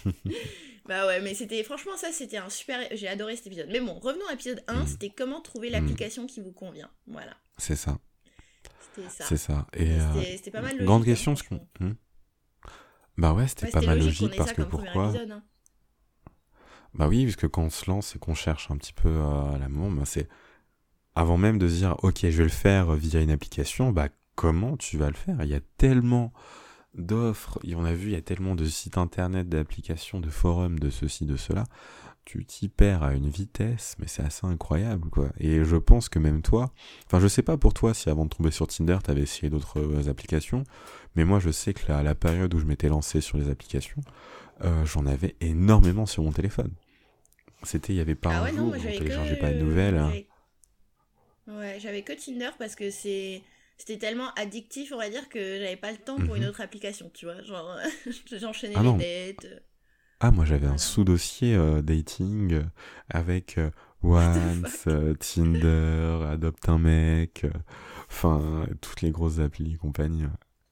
Bah ouais, mais c'était, franchement, ça, c'était un super, j'ai adoré cet épisode. Mais bon, revenons à l'épisode un, Mm. c'était comment trouver Mm. l'application qui vous convient. Voilà, C'est ça, c'était ça. c'est ça. Et Et euh, c'était, c'était pas mal logique, grande hein, question, parce qu'on... franchement. Hmm. Bah ouais, c'était Ouais, pas c'était mal logique qu'on logique, ait parce ça que comme premier pourquoi? épisode. Hein. Bah oui, puisque quand on se lance et qu'on cherche un petit peu euh, l'amour, bah c'est... Avant même de se dire, ok, je vais le faire via une application, bah comment tu vas le faire? Il y a tellement d'offres, et on a vu, il y a tellement de sites internet, d'applications, de forums, de ceci, de cela. Tu t'y perds à une vitesse, mais c'est assez incroyable, quoi. Et je pense que même toi, enfin, je sais pas pour toi si avant de tomber sur Tinder, t'avais essayé d'autres euh, applications, mais moi, je sais que la, la période où je m'étais lancé sur les applications, euh, j'en avais énormément sur mon téléphone. C'était, il y avait pas Ah un ouais, non, jour moi où on j'avais téléchargeait pas de que. nouvelles. Hein. J'avais... Ouais, j'avais que Tinder parce que c'est. C'était tellement addictif, on va dire, que j'avais pas le temps pour une Mhm. autre application, tu vois. Genre, j'enchaînais Ah les non, dates. ah moi j'avais un Voilà. sous-dossier euh, dating euh, avec euh, What the Once, fuck? euh, Tinder, Adopte un mec, euh, enfin toutes les grosses applis et compagnie.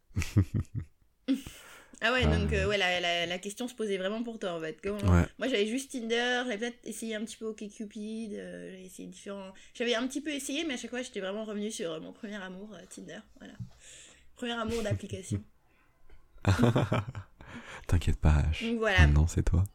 Ah ouais, donc euh, Euh, ouais, la, la, la question se posait vraiment pour toi en fait. Comment... ouais. Moi j'avais juste Tinder, j'avais peut-être essayé un petit peu OkCupid, euh, j'avais essayé différents. J'avais un petit peu essayé, mais à chaque fois j'étais vraiment revenue sur euh, mon premier amour, euh, Tinder. Voilà. Premier amour d'application. T'inquiète pas, H. Donc voilà. Maintenant c'est toi.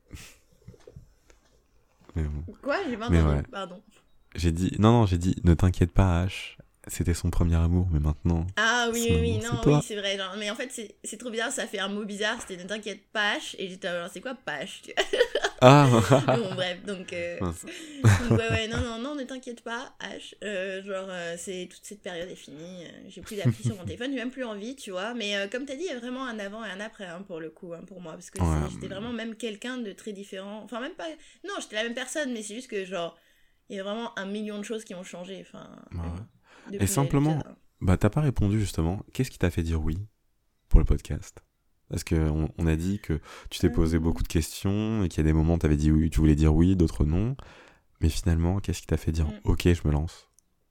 Mais bon. Quoi? J'ai pas Mais entendu, ouais. pardon. J'ai dit, non non, j'ai dit, ne t'inquiète pas, H. C'était son premier amour, mais maintenant, Ah oui, c'est oui, oui, maintenant, c'est non, oui, toi. c'est vrai. Genre, mais en fait, c'est c'est trop bizarre, ça fait un mot bizarre, c'était ne t'inquiète pas, H, et j'étais genre, c'est quoi Pache, tu vois. Mais Ah. bon, bref, donc, euh, Mince. donc ouais, ouais, non, non, non, ne t'inquiète pas, H, euh, genre, euh, c'est, toute cette période est finie, euh, j'ai plus d'appli sur mon téléphone, j'ai même plus envie, tu vois, mais euh, comme t'as dit, il y a vraiment un avant et un après, hein, pour le coup, hein, pour moi, parce que Ouais. c'est- j'étais vraiment même quelqu'un de très différent, enfin, même pas, non, j'étais la même personne, mais c'est juste que, genre, il y a vraiment un million de choses qui ont changé, enfin, Ouais. mais bon, Et depuis simplement, l'épisode un. bah t'as pas répondu justement. Qu'est-ce qui t'a fait dire oui pour le podcast? Parce que on, on a dit que tu t'es posé Euh, beaucoup de questions et qu'il y a des moments où t'avais dit oui, tu voulais dire oui, d'autres non. Mais finalement, qu'est-ce qui t'a fait dire mm. ok, je me lance?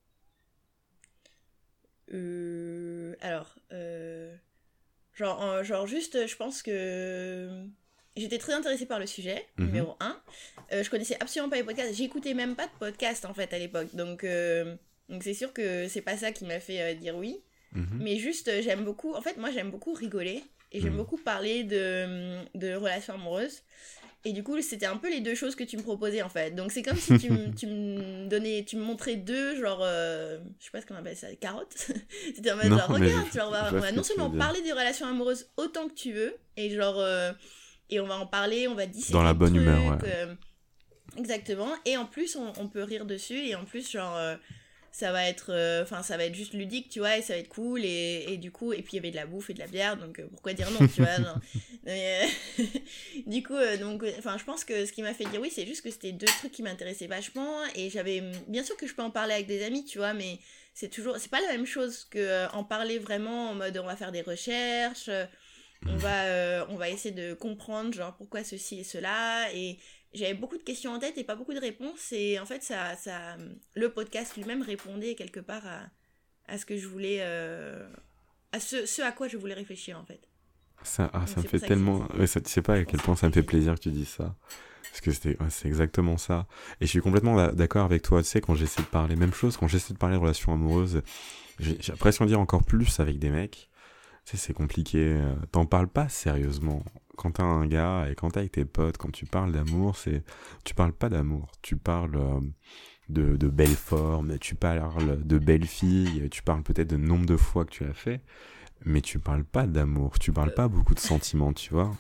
Euh, alors, euh, genre, euh, genre juste, je pense que j'étais très intéressée par le sujet, Mhm. numéro un. Euh, je connaissais absolument pas les podcasts, j'écoutais même pas de podcast en fait à l'époque. Donc, euh, donc c'est sûr que c'est pas ça qui m'a fait euh, dire oui. Mhm. Mais juste, euh, j'aime beaucoup, en fait, moi j'aime beaucoup rigoler et j'aime Mhm. beaucoup parler de, de relations amoureuses. Et du coup, c'était un peu les deux choses que tu me proposais en fait. Donc c'est comme si tu, m- tu me donnais, tu me montrais deux, genre, euh, je sais pas ce qu'on appelle ça, des carottes. C'était en mode Non, genre, mais je, regarde, genre, on je va, vois on va ce non que tu veux seulement dire. parler des relations amoureuses autant que tu veux, et genre, euh, et on va en parler, on va Dans disséquer la le bonne truc, humeur, ouais. euh, exactement. Et en plus, on, on peut rire dessus, et en plus, genre, euh, ça va être, enfin, ça va être juste ludique, tu vois, et ça va être cool, et, et du coup, et puis il y avait de la bouffe et de la bière, donc euh, pourquoi dire non, tu vois, genre. Mais, euh, du coup, euh, donc, enfin, je pense que ce qui m'a fait dire oui, c'est juste que c'était deux trucs qui m'intéressaient vachement, et j'avais, bien sûr que je peux en parler avec des amis, tu vois, mais c'est toujours, c'est pas la même chose que euh, en parler vraiment en mode on va faire des recherches, euh, on Mhm. va, euh, on va essayer de comprendre genre pourquoi ceci et cela, et j'avais beaucoup de questions en tête et pas beaucoup de réponses, et en fait ça, ça, le podcast lui-même répondait quelque part à, à ce que je voulais, euh, à ce, ce à quoi je voulais réfléchir en fait. Ça, ah, Donc ça me c'est fait pour ça que tellement. c'était, Ouais, ça, tu sais pas à c'est pour quel ça point que ça me fait j'ai fait oui. plaisir que tu dises ça. Parce que c'était, ouais, c'est exactement ça. Et je suis complètement d'a- d'accord avec toi. Tu sais, quand j'essaie de parler, même chose, quand j'essaie de parler de relations amoureuses, j'ai j'ai l'impression de dire encore plus avec des mecs. Tu sais, c'est compliqué. euh, T'en parles pas sérieusement. Quand t'as un gars et quand t'es avec tes potes, quand tu parles d'amour, c'est. Tu parles pas d'amour. Tu parles euh, de, de belles formes, tu parles de belles filles, tu parles peut-être de nombre de fois que tu l'as fait, mais tu parles pas d'amour. Tu parles Euh, pas beaucoup de sentiments, tu vois.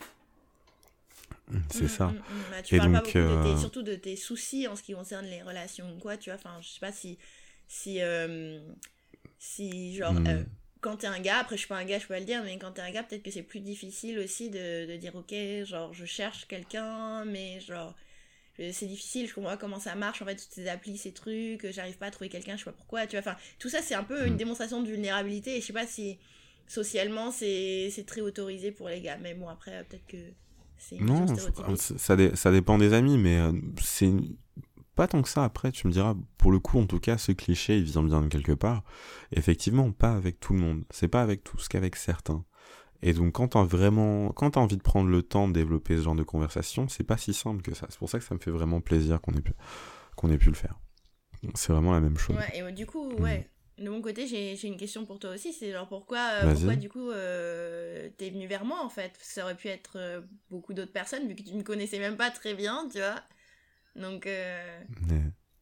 Mm, C'est ça. mm, mm. Bah, tu Et parles pas donc, beaucoup de tes, euh, surtout de tes soucis en ce qui concerne les relations ou quoi, tu vois. Enfin, je sais pas si, si, euh, si genre, euh, hmm, quand t'es un gars, après je suis pas un gars, je peux pas le dire, mais quand t'es un gars, peut-être que c'est plus difficile aussi de, de dire, ok, genre, je cherche quelqu'un, mais genre, je- c'est difficile, je comprends pas comment ça marche, en fait, toutes ces applis, ces trucs, j'arrive pas à trouver quelqu'un, je sais pas pourquoi, tu vois. Enfin, tout ça, c'est un peu une hmm. démonstration de vulnérabilité, et je sais pas si socialement c'est c'est très autorisé pour les gars, mais bon, après, euh, peut-être que c'est une vision Non, faut- stéréotypée. ça, ça dé- ça dépend des amis, mais euh, c'est pas tant que ça. Après, tu me diras, pour le coup, en tout cas, ce cliché, il vient bien de quelque part. Effectivement, pas avec tout le monde. C'est pas avec tous qu'avec certains. Et donc, quand t'as vraiment, quand t'as envie de prendre le temps de développer ce genre de conversation, c'est pas si simple que ça. C'est pour ça que ça me fait vraiment plaisir qu'on ait pu, qu'on ait pu le faire. C'est vraiment la même chose. Ouais, et euh, du coup, Mm. ouais. De mon côté, j'ai, j'ai une question pour toi aussi. C'est genre pourquoi, euh, Vas-y. pourquoi du coup, euh, t'es venu vers moi en fait? Ça aurait pu être euh, beaucoup d'autres personnes vu que tu me connaissais même pas très bien, tu vois. Donc, euh... Mais,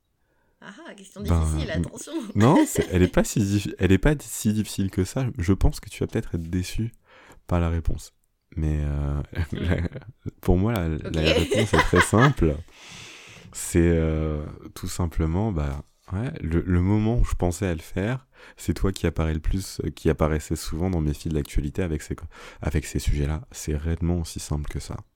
ah ah, question ben, difficile, attention. non, c'est, elle est pas si, diffi- elle est pas si difficile que ça. Je pense que tu vas peut-être être déçu par la réponse. Mais euh, la- pour moi, la, Ok. la réponse est très simple. C'est euh, tout simplement, bah, ouais, le, le moment où je pensais à le faire, c'est toi qui apparaît le plus, euh, qui apparaissait souvent dans mes fils d'actualité avec ces, avec ces sujets-là. C'est réellement aussi simple que ça.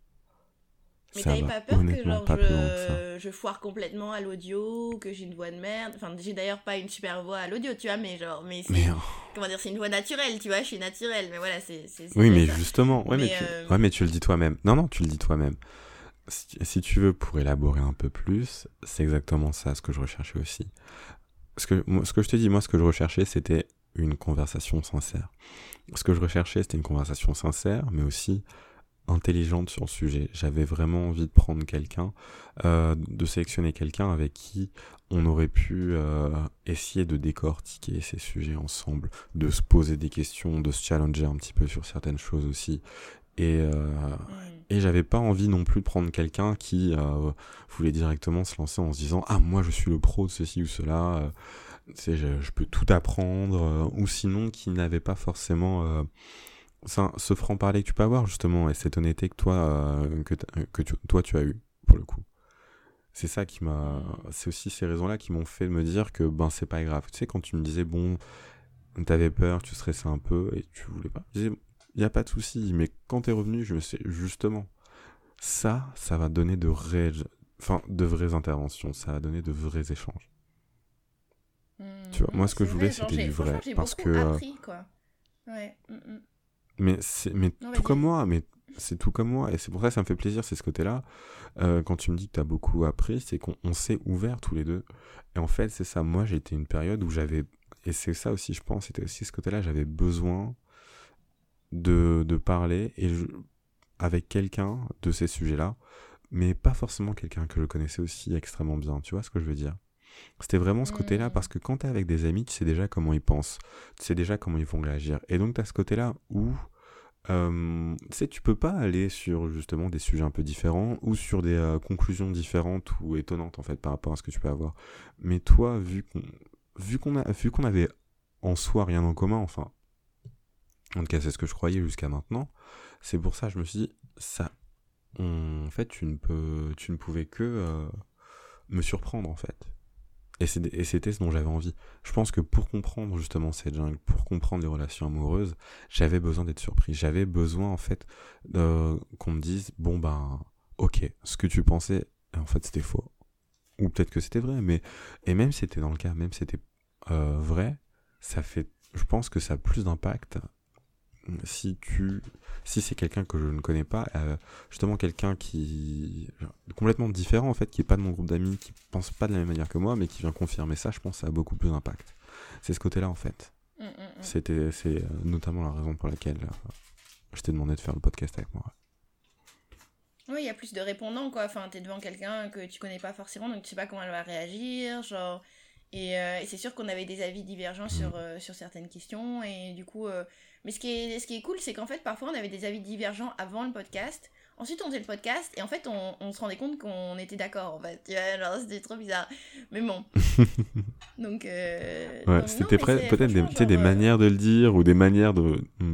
Mais Ça t'avais va pas peur que honnêtement genre pas plus loin que ça. je, je foire complètement à l'audio, que j'ai une voix de merde. Enfin, j'ai d'ailleurs pas une super voix à l'audio, tu vois, mais genre, mais c'est, Mais euh, comment dire, c'est une voix naturelle, tu vois, je suis naturelle, mais voilà, c'est, c'est, c'est oui, déjà mais ça. justement, ouais, mais Mais tu, euh, ouais, mais tu le dis toi-même. Non, non, tu le dis toi-même. Si, si tu veux, pour élaborer un peu plus, c'est exactement ça ce que je recherchais aussi. Ce que, moi, ce que je te dis, moi, ce que je recherchais, c'était une conversation sincère. Ce que je recherchais, c'était une conversation sincère, mais aussi intelligente sur le sujet. J'avais vraiment envie de prendre quelqu'un, euh, de sélectionner quelqu'un avec qui on aurait pu euh, essayer de décortiquer ces sujets ensemble, de se poser des questions, de se challenger un petit peu sur certaines choses aussi. Et, euh, hmm. et j'avais pas envie non plus de prendre quelqu'un qui euh, voulait directement se lancer en se disant « Ah, moi je suis le pro de ceci ou cela, euh, tu sais, je, je peux tout apprendre. euh, » Ou sinon qui n'avait pas forcément... Euh, ça, ce franc-parler que tu peux avoir justement et cette honnêteté que toi, euh, que, que tu, toi tu as eu pour le coup. C'est ça qui m'a, c'est aussi ces raisons-là qui m'ont fait me dire que ben c'est pas grave. Tu sais quand tu me disais bon, t'avais peur, tu stressais un peu et tu voulais pas. Je disais y a pas de souci, mais quand t'es revenu, je me suis justement ça, ça va donner de vrais, enfin de vraies interventions, ça va donner de vrais échanges. Hmm, Tu vois, moi non, ce que c'est je voulais vrai, genre, c'était j'ai, du franchement, vrai j'ai parce beaucoup que euh, appris, quoi. Ouais. hmm, hmm. mais c'est mais Non, tout vas-y, comme vas-y. moi, mais c'est tout comme moi et c'est pour ça que ça me fait plaisir, c'est ce côté-là. Euh, quand tu me dis que tu as beaucoup appris, c'est qu'on on s'est ouvert tous les deux. Et en fait, c'est ça. Moi, j'ai été une période où j'avais. Et c'est ça aussi, je pense, c'était aussi ce côté-là. J'avais besoin de, de parler et je- avec quelqu'un de ces sujets-là, mais pas forcément quelqu'un que je connaissais aussi extrêmement bien. Tu vois ce que je veux dire? C'était vraiment ce côté-là Hmm. parce que quand t'es avec des amis, tu sais déjà comment ils pensent, tu sais déjà comment ils vont réagir. Et donc, t'as ce côté-là où euh, tu sais, tu peux pas aller sur justement des sujets un peu différents ou sur des euh, conclusions différentes ou étonnantes en fait par rapport à ce que tu peux avoir. Mais toi, vu qu'on, vu qu'on a, vu qu'on avait en soi rien en commun, enfin, en tout cas c'est ce que je croyais jusqu'à maintenant, c'est pour ça que je me suis dit ça, on- en fait, tu ne peux, tu ne pouvais que euh, me surprendre en fait. Et, c'est- et c'était ce dont j'avais envie. Je pense que pour comprendre justement cette jungle, pour comprendre les relations amoureuses, j'avais besoin d'être surpris. J'avais besoin en fait de- qu'on me dise, bon ben, ok, ce que tu pensais, en fait c'était faux. Ou peut-être que c'était vrai, mais... Et même si c'était dans le cas, même si c'était euh, vrai, ça fait... Je pense que ça a plus d'impact si tu si c'est quelqu'un que je ne connais pas, euh, justement quelqu'un qui complètement différent en fait, qui est pas de mon groupe d'amis, qui pense pas de la même manière que moi, mais qui vient confirmer ça, je pense que ça a beaucoup plus d'impact. C'est ce côté-là en fait. Hmm, hmm, hmm. C'était c'est euh, notamment la raison pour laquelle euh, je t'ai demandé de faire le podcast avec moi. Oui, il y a plus de répondants, quoi. Enfin, t'es devant quelqu'un que tu connais pas forcément, donc tu sais pas comment elle va réagir, genre... Et, euh, et c'est sûr qu'on avait des avis divergents Mm. sur, euh, sur certaines questions, et du coup... euh, Mais ce qui est, ce qui est cool, c'est qu'en fait, parfois, on avait des avis divergents avant le podcast. Ensuite, on faisait le podcast, et en fait, on, on se rendait compte qu'on était d'accord, en fait. Tu vois, genre, c'était trop bizarre. Mais bon, donc... euh, Ouais, Donc non, c'était mais pre- c'est peut-être des, franchement, tu sais, genre... des euh, manières de le dire ou des manières de mm,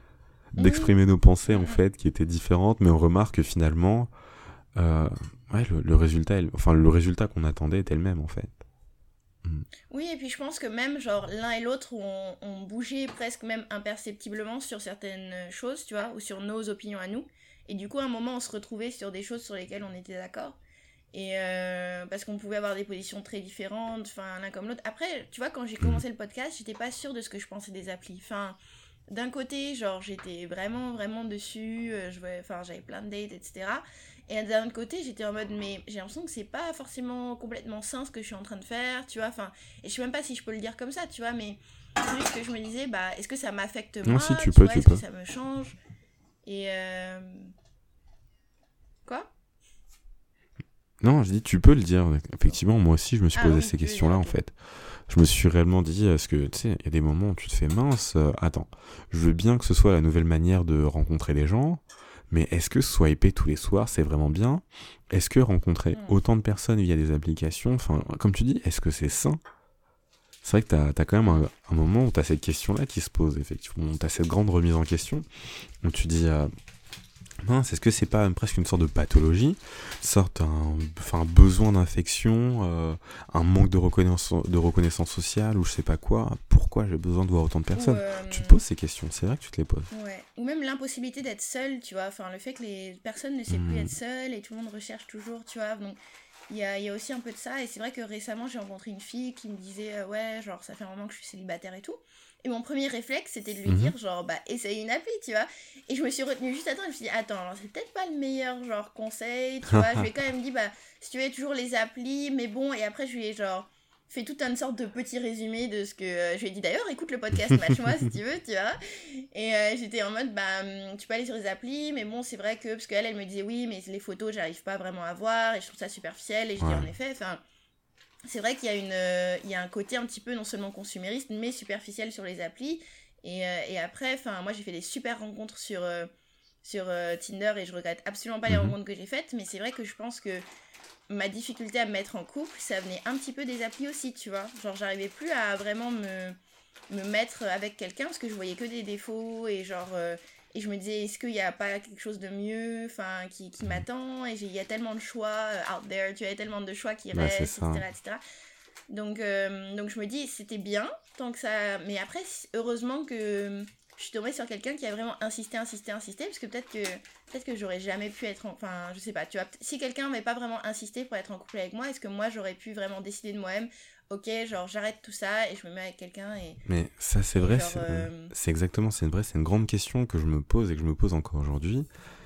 Oui. d'exprimer nos pensées en Mm, mm. fait qui étaient différentes, mais on remarque que finalement, euh, ouais, le, le résultat, est- enfin le résultat qu'on attendait était le même en fait. Mm. Oui, et puis je pense que même, genre, l'un et l'autre ont, ont bougé presque même imperceptiblement sur certaines choses, tu vois, ou sur nos opinions à nous. Et du coup, à un moment, on se retrouvait sur des choses sur lesquelles on était d'accord. Et euh, parce qu'on pouvait avoir des positions très différentes, enfin, l'un comme l'autre. Après, tu vois, quand j'ai Mm. commencé le podcast, j'étais pas sûre de ce que je pensais des applis. Enfin, d'un côté, genre, j'étais vraiment, vraiment dessus, euh, je voyais- enfin, j'avais plein de dates, et cetera. Et d'un autre côté, j'étais en mode, mais j'ai l'impression que c'est pas forcément complètement sain ce que je suis en train de faire, tu vois, enfin, et je sais même pas si je peux le dire comme ça, tu vois, mais C'est juste que je me disais, bah, est-ce que ça m'affecte Non, moi, si, tu tu peux, vois, tu est-ce que peux. ça me change? Et euh... Quoi? Non, je dis, tu peux le dire. Effectivement, moi aussi, je me suis Ah posé oui, ces tu veux dire, questions-là, en ok. fait. Je me suis réellement dit, est-ce que, tu sais, il y a des moments où tu te fais mince, euh, attends, je veux bien que ce soit la nouvelle manière de rencontrer les gens, mais est-ce que swiper tous les soirs, c'est vraiment bien? Est-ce que rencontrer Mm. autant de personnes via des applications, enfin, comme tu dis, est-ce que c'est sain? C'est vrai que t'as, t'as quand même un, un moment où t'as cette question-là qui se pose, effectivement. T'as cette grande remise en question, où tu dis, euh, mince, est-ce que c'est pas presque une sorte de pathologie, une sorte un, enfin, un besoin d'infection, euh, un manque de reconnaissance, de reconnaissance sociale ou je sais pas quoi? Pourquoi j'ai besoin de voir autant de Ou, personnes? Tu te euh, poses ces questions, c'est vrai que tu te les poses. ouais. Ou même l'impossibilité d'être seule, tu vois. Enfin, le fait que les personnes ne savent plus Hmm. être seules et tout le monde recherche toujours, tu vois. Donc, il y a, il y a aussi un peu de ça. Et c'est vrai que récemment, j'ai rencontré une fille qui me disait, euh, ouais, genre, ça fait un moment que je suis célibataire et tout. Et mon premier réflexe, c'était de lui Mhm. dire, genre, bah, essaye une appli, tu vois. Et je me suis retenue juste à temps. Je me suis dit, attends, alors, c'est peut-être pas le meilleur, genre, conseil, tu vois. Je lui ai quand même dit, bah, si tu veux, toujours les applis, mais bon. Et après, je lui ai, genre, fait toute une sorte de petit résumé de ce que euh, je lui ai dit. D'ailleurs, écoute le podcast Match-moi si tu veux, tu vois. Et euh, j'étais en mode, bah, hum, tu peux aller sur les applis, mais bon, c'est vrai que, parce qu'elle, elle me disait, oui, mais les photos, j'arrive pas vraiment à voir, et je trouve ça superficiel, et je dis, Ouais. en effet, enfin, c'est vrai qu'il y a une, euh, il y a un côté un petit peu non seulement consumériste, mais superficiel sur les applis, et, euh, et après, enfin, moi, j'ai fait des super rencontres sur, euh, sur euh, Tinder, et je regrette absolument pas les Mhm. rencontres que j'ai faites, mais c'est vrai que je pense que ma difficulté à me mettre en couple, ça venait un petit peu des applis aussi, tu vois, genre, j'arrivais plus à vraiment me me mettre avec quelqu'un parce que je voyais que des défauts et genre euh, et je me disais est-ce qu'il n'y a pas quelque chose de mieux enfin qui, qui m'attend et il y a tellement de choix euh, out there tu as tellement de choix qui Bah, c'est restent ça. etc etc donc euh, donc je me dis c'était bien tant que ça mais après heureusement que je suis tombée sur quelqu'un qui a vraiment insisté insisté insisté parce que peut-être que peut-être que j'aurais jamais pu être en... enfin je sais pas tu vois si quelqu'un n'avait pas vraiment insisté pour être en couple avec moi est-ce que moi j'aurais pu vraiment décider de moi-même ok, genre j'arrête tout ça et je me mets avec quelqu'un et, Mais ça, c'est et vrai, genre... c'est, euh, c'est exactement, c'est une vraie, c'est une grande question que je me pose et que je me pose encore aujourd'hui.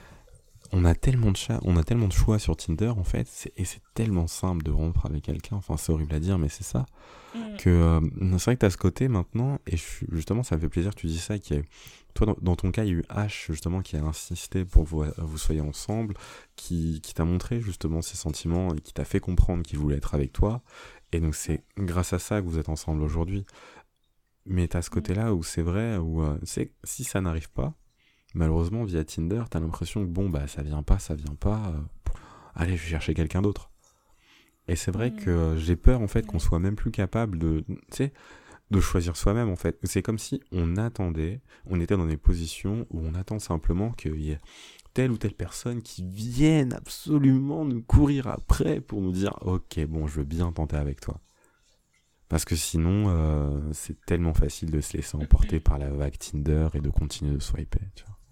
On a tellement de cha- on a tellement de choix sur Tinder, en fait, c'est- et c'est tellement simple de rompre avec quelqu'un, enfin, c'est horrible à dire, mais c'est ça. mm, Que euh, c'est vrai que tu as ce côté maintenant, et je suis- justement, ça me fait plaisir que tu dis ça, qui est, toi, dans, dans ton cas, il y a eu H, justement, qui a insisté pour que vous, vous soyez ensemble, qui, qui t'a montré, justement, ses sentiments, et qui t'a fait comprendre qu'il voulait être avec toi, et donc c'est grâce à ça que vous êtes ensemble aujourd'hui. Mais tu as ce mm, côté-là où c'est vrai, où euh, c'est, si ça n'arrive pas, malheureusement, via Tinder, tu as l'impression que, bon, bah, ça vient pas, ça vient pas, euh, allez, je vais chercher quelqu'un d'autre. Et c'est vrai que mm, euh, j'ai peur, en fait, qu'on ouais. soit même plus capable de, tu sais, de choisir soi-même en fait. C'est comme si on attendait, on était dans des positions où on attend simplement qu'il y ait telle ou telle personne qui vienne absolument nous courir après pour nous dire ok bon je veux bien tenter avec toi. Parce que sinon euh, c'est tellement facile de se laisser emporter par la vague Tinder et de continuer de swiper. Tu vois.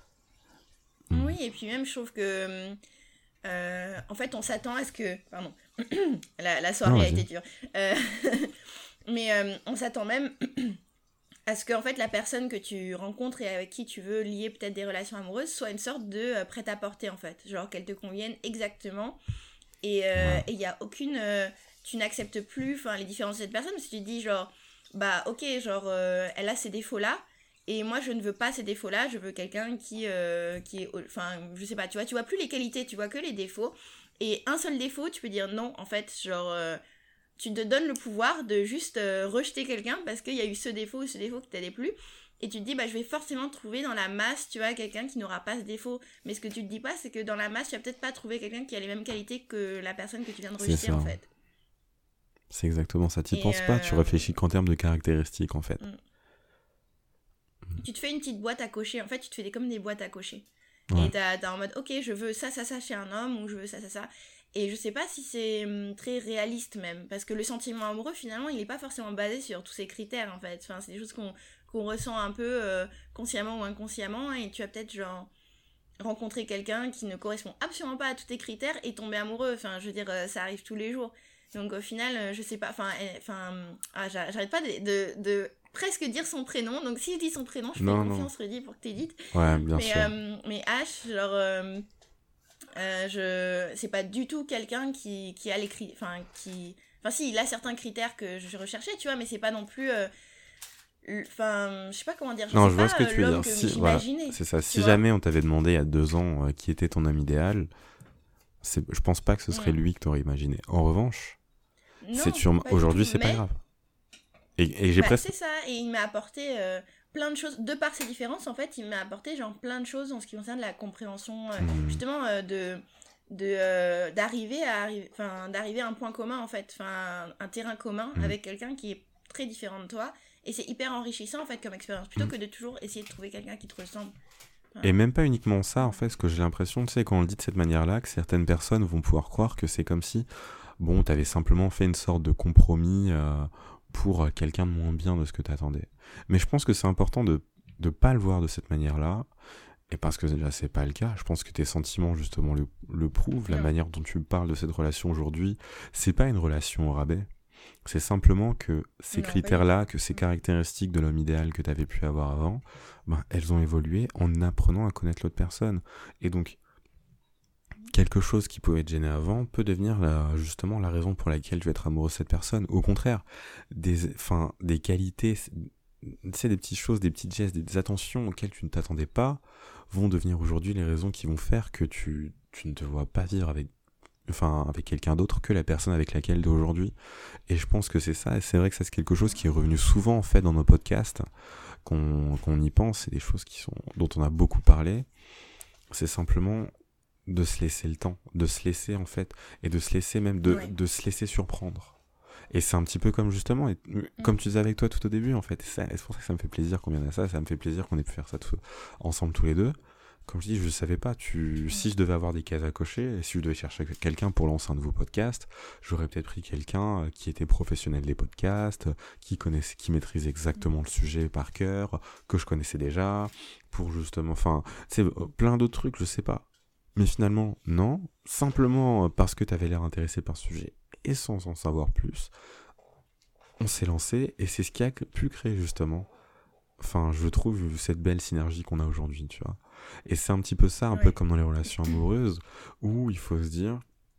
Oui, Mm. et puis même je trouve que... euh, en fait, on s'attend à ce que... Pardon, la, la Non soirée a vas-y. été dure. Euh, mais euh, on s'attend même à ce que en fait, la personne que tu rencontres et avec qui tu veux lier peut-être des relations amoureuses soit une sorte de euh, prêt-à-porter en fait. Genre qu'elle te convienne exactement. Et euh, Ouais. il n'y a aucune... euh, tu n'acceptes plus enfin, les différences de cette personne parce que tu te dis genre... Bah ok, genre euh, elle a ces défauts-là. Et moi je ne veux pas ces défauts-là, je veux quelqu'un qui, euh, qui est... Enfin je sais pas, tu vois, tu vois plus les qualités, tu vois que les défauts. Et un seul défaut, tu peux dire non en fait, genre... euh, tu te donnes le pouvoir de juste euh, rejeter quelqu'un parce qu'il y a eu ce défaut ou ce défaut qui t'allait plus. Et tu te dis, bah, je vais forcément trouver dans la masse, tu vois, quelqu'un qui n'aura pas ce défaut. Mais ce que tu te dis pas, c'est que dans la masse, tu vas peut-être pas trouver quelqu'un qui a les mêmes qualités que la personne que tu viens de C'est rejeter, en ça. fait. C'est exactement ça. Tu Et penses pas, tu euh, réfléchis qu'en termes de caractéristiques en fait. mm. tu te fais une petite boîte à cocher. En fait, tu te fais des, comme des boîtes à cocher. Et Ouais. t'as, t'as en mode, ok, je veux ça, ça, ça chez un homme, ou je veux ça, ça, ça. Et je sais pas si c'est hum, très réaliste même, parce que le sentiment amoureux, finalement, il est pas forcément basé sur tous ces critères, en fait. Enfin, c'est des choses qu'on, qu'on ressent un peu euh, consciemment ou inconsciemment, et tu as peut-être, genre, rencontré quelqu'un qui ne correspond absolument pas à tous tes critères et tomber amoureux. Enfin, je veux dire, euh, ça arrive tous les jours. Donc, au final, euh, je sais pas, enfin, euh, enfin, ah, j'a- j'arrête pas de, de, de presque dire son prénom. Donc, si je dis son prénom, je fais Non non. confiance, Rudy, pour que tu dites. Ouais bien Mais, sûr. euh, mais H, genre, euh, euh, je... c'est pas du tout quelqu'un qui, qui a les critères. Enfin, qui. Enfin, si, il a certains critères que je recherchais, tu vois, mais c'est pas non plus. euh, Enfin, je sais pas comment dire. Je non, sais je vois pas ce que tu veux l'homme dire. que Si, j'imaginais. voilà, c'est ça. Si vois. jamais on t'avait demandé il y a deux ans euh, qui était ton homme idéal, c'est... je pense pas que ce serait Mm. lui que t'aurais imaginé. En revanche, c'est Non, sûrement... pas aujourd'hui, du tout. c'est pas Mais, grave. Et, et j'ai bah, presque... c'est ça. Et il m'a apporté euh, plein de choses. De par ses différences, en fait, il m'a apporté genre plein de choses en ce qui concerne la compréhension, euh, Hmm. justement, euh, de, de euh, d'arriver à arri- enfin, d'arriver à un point commun, en fait, enfin, un, un terrain commun Hmm. avec quelqu'un qui est très différent de toi. Et c'est hyper enrichissant, en fait, comme expérience, plutôt Hmm. que de toujours essayer de trouver quelqu'un qui te ressemble. Enfin, Et même pas uniquement ça, en fait, ce que j'ai l'impression, tu sais, quand on le dit de cette manière-là, que certaines personnes vont pouvoir croire que c'est comme si, bon, t'avais simplement fait une sorte de compromis euh, pour quelqu'un de moins bien de ce que t'attendais. Mais je pense que c'est important de de pas le voir de cette manière-là, et parce que déjà c'est pas le cas. Je pense que tes sentiments justement le, le prouvent. La Non. manière dont tu parles de cette relation aujourd'hui, c'est pas une relation au rabais. C'est simplement que ces Non, pas du critères-là, que ces caractéristiques de l'homme idéal que tu avais pu avoir avant, ben, elles ont évolué en apprenant à connaître l'autre personne. Et donc, quelque chose qui pouvait te gêner avant peut devenir la- justement la raison pour laquelle tu vas être amoureux de cette personne. Au contraire, des, enfin, des qualités, tu sais, des petites choses, des petites gestes, des, des attentions auxquelles tu ne t'attendais pas vont devenir aujourd'hui les raisons qui vont faire que tu, tu ne te vois pas vivre avec, enfin, avec quelqu'un d'autre que la personne avec laquelle tu es aujourd'hui. Et je pense que c'est ça, et c'est vrai que ça c'est quelque chose qui est revenu souvent en fait dans nos podcasts, qu'on, qu'on y pense, c'est des choses qui sont, dont on a beaucoup parlé. C'est simplement de se laisser le temps, de se laisser en fait, et de se laisser même, de, Ouais. de se laisser surprendre. Et c'est un petit peu comme justement, et, comme tu disais avec toi tout au début en fait, et, ça, et c'est pour ça que ça me fait plaisir qu'on vienne à ça, ça me fait plaisir qu'on ait pu faire ça tout, ensemble tous les deux. Comme je dis, je savais pas, tu, si je devais avoir des cases à cocher, et si je devais chercher quelqu'un pour lancer un nouveau podcast, j'aurais peut-être pris quelqu'un qui était professionnel des podcasts, qui connaissait, qui maîtrisait exactement le sujet par cœur, que je connaissais déjà, pour justement, enfin, tu sais, plein d'autres trucs, je sais pas. Mais finalement, non, simplement parce que t'avais l'air intéressé par ce sujet, et sans en savoir plus, on s'est lancé, et c'est ce qui a pu créer justement, enfin, je trouve, cette belle synergie qu'on a aujourd'hui, tu vois. Et c'est un petit peu ça, un Ouais. peu comme dans les relations amoureuses, où il faut se dire,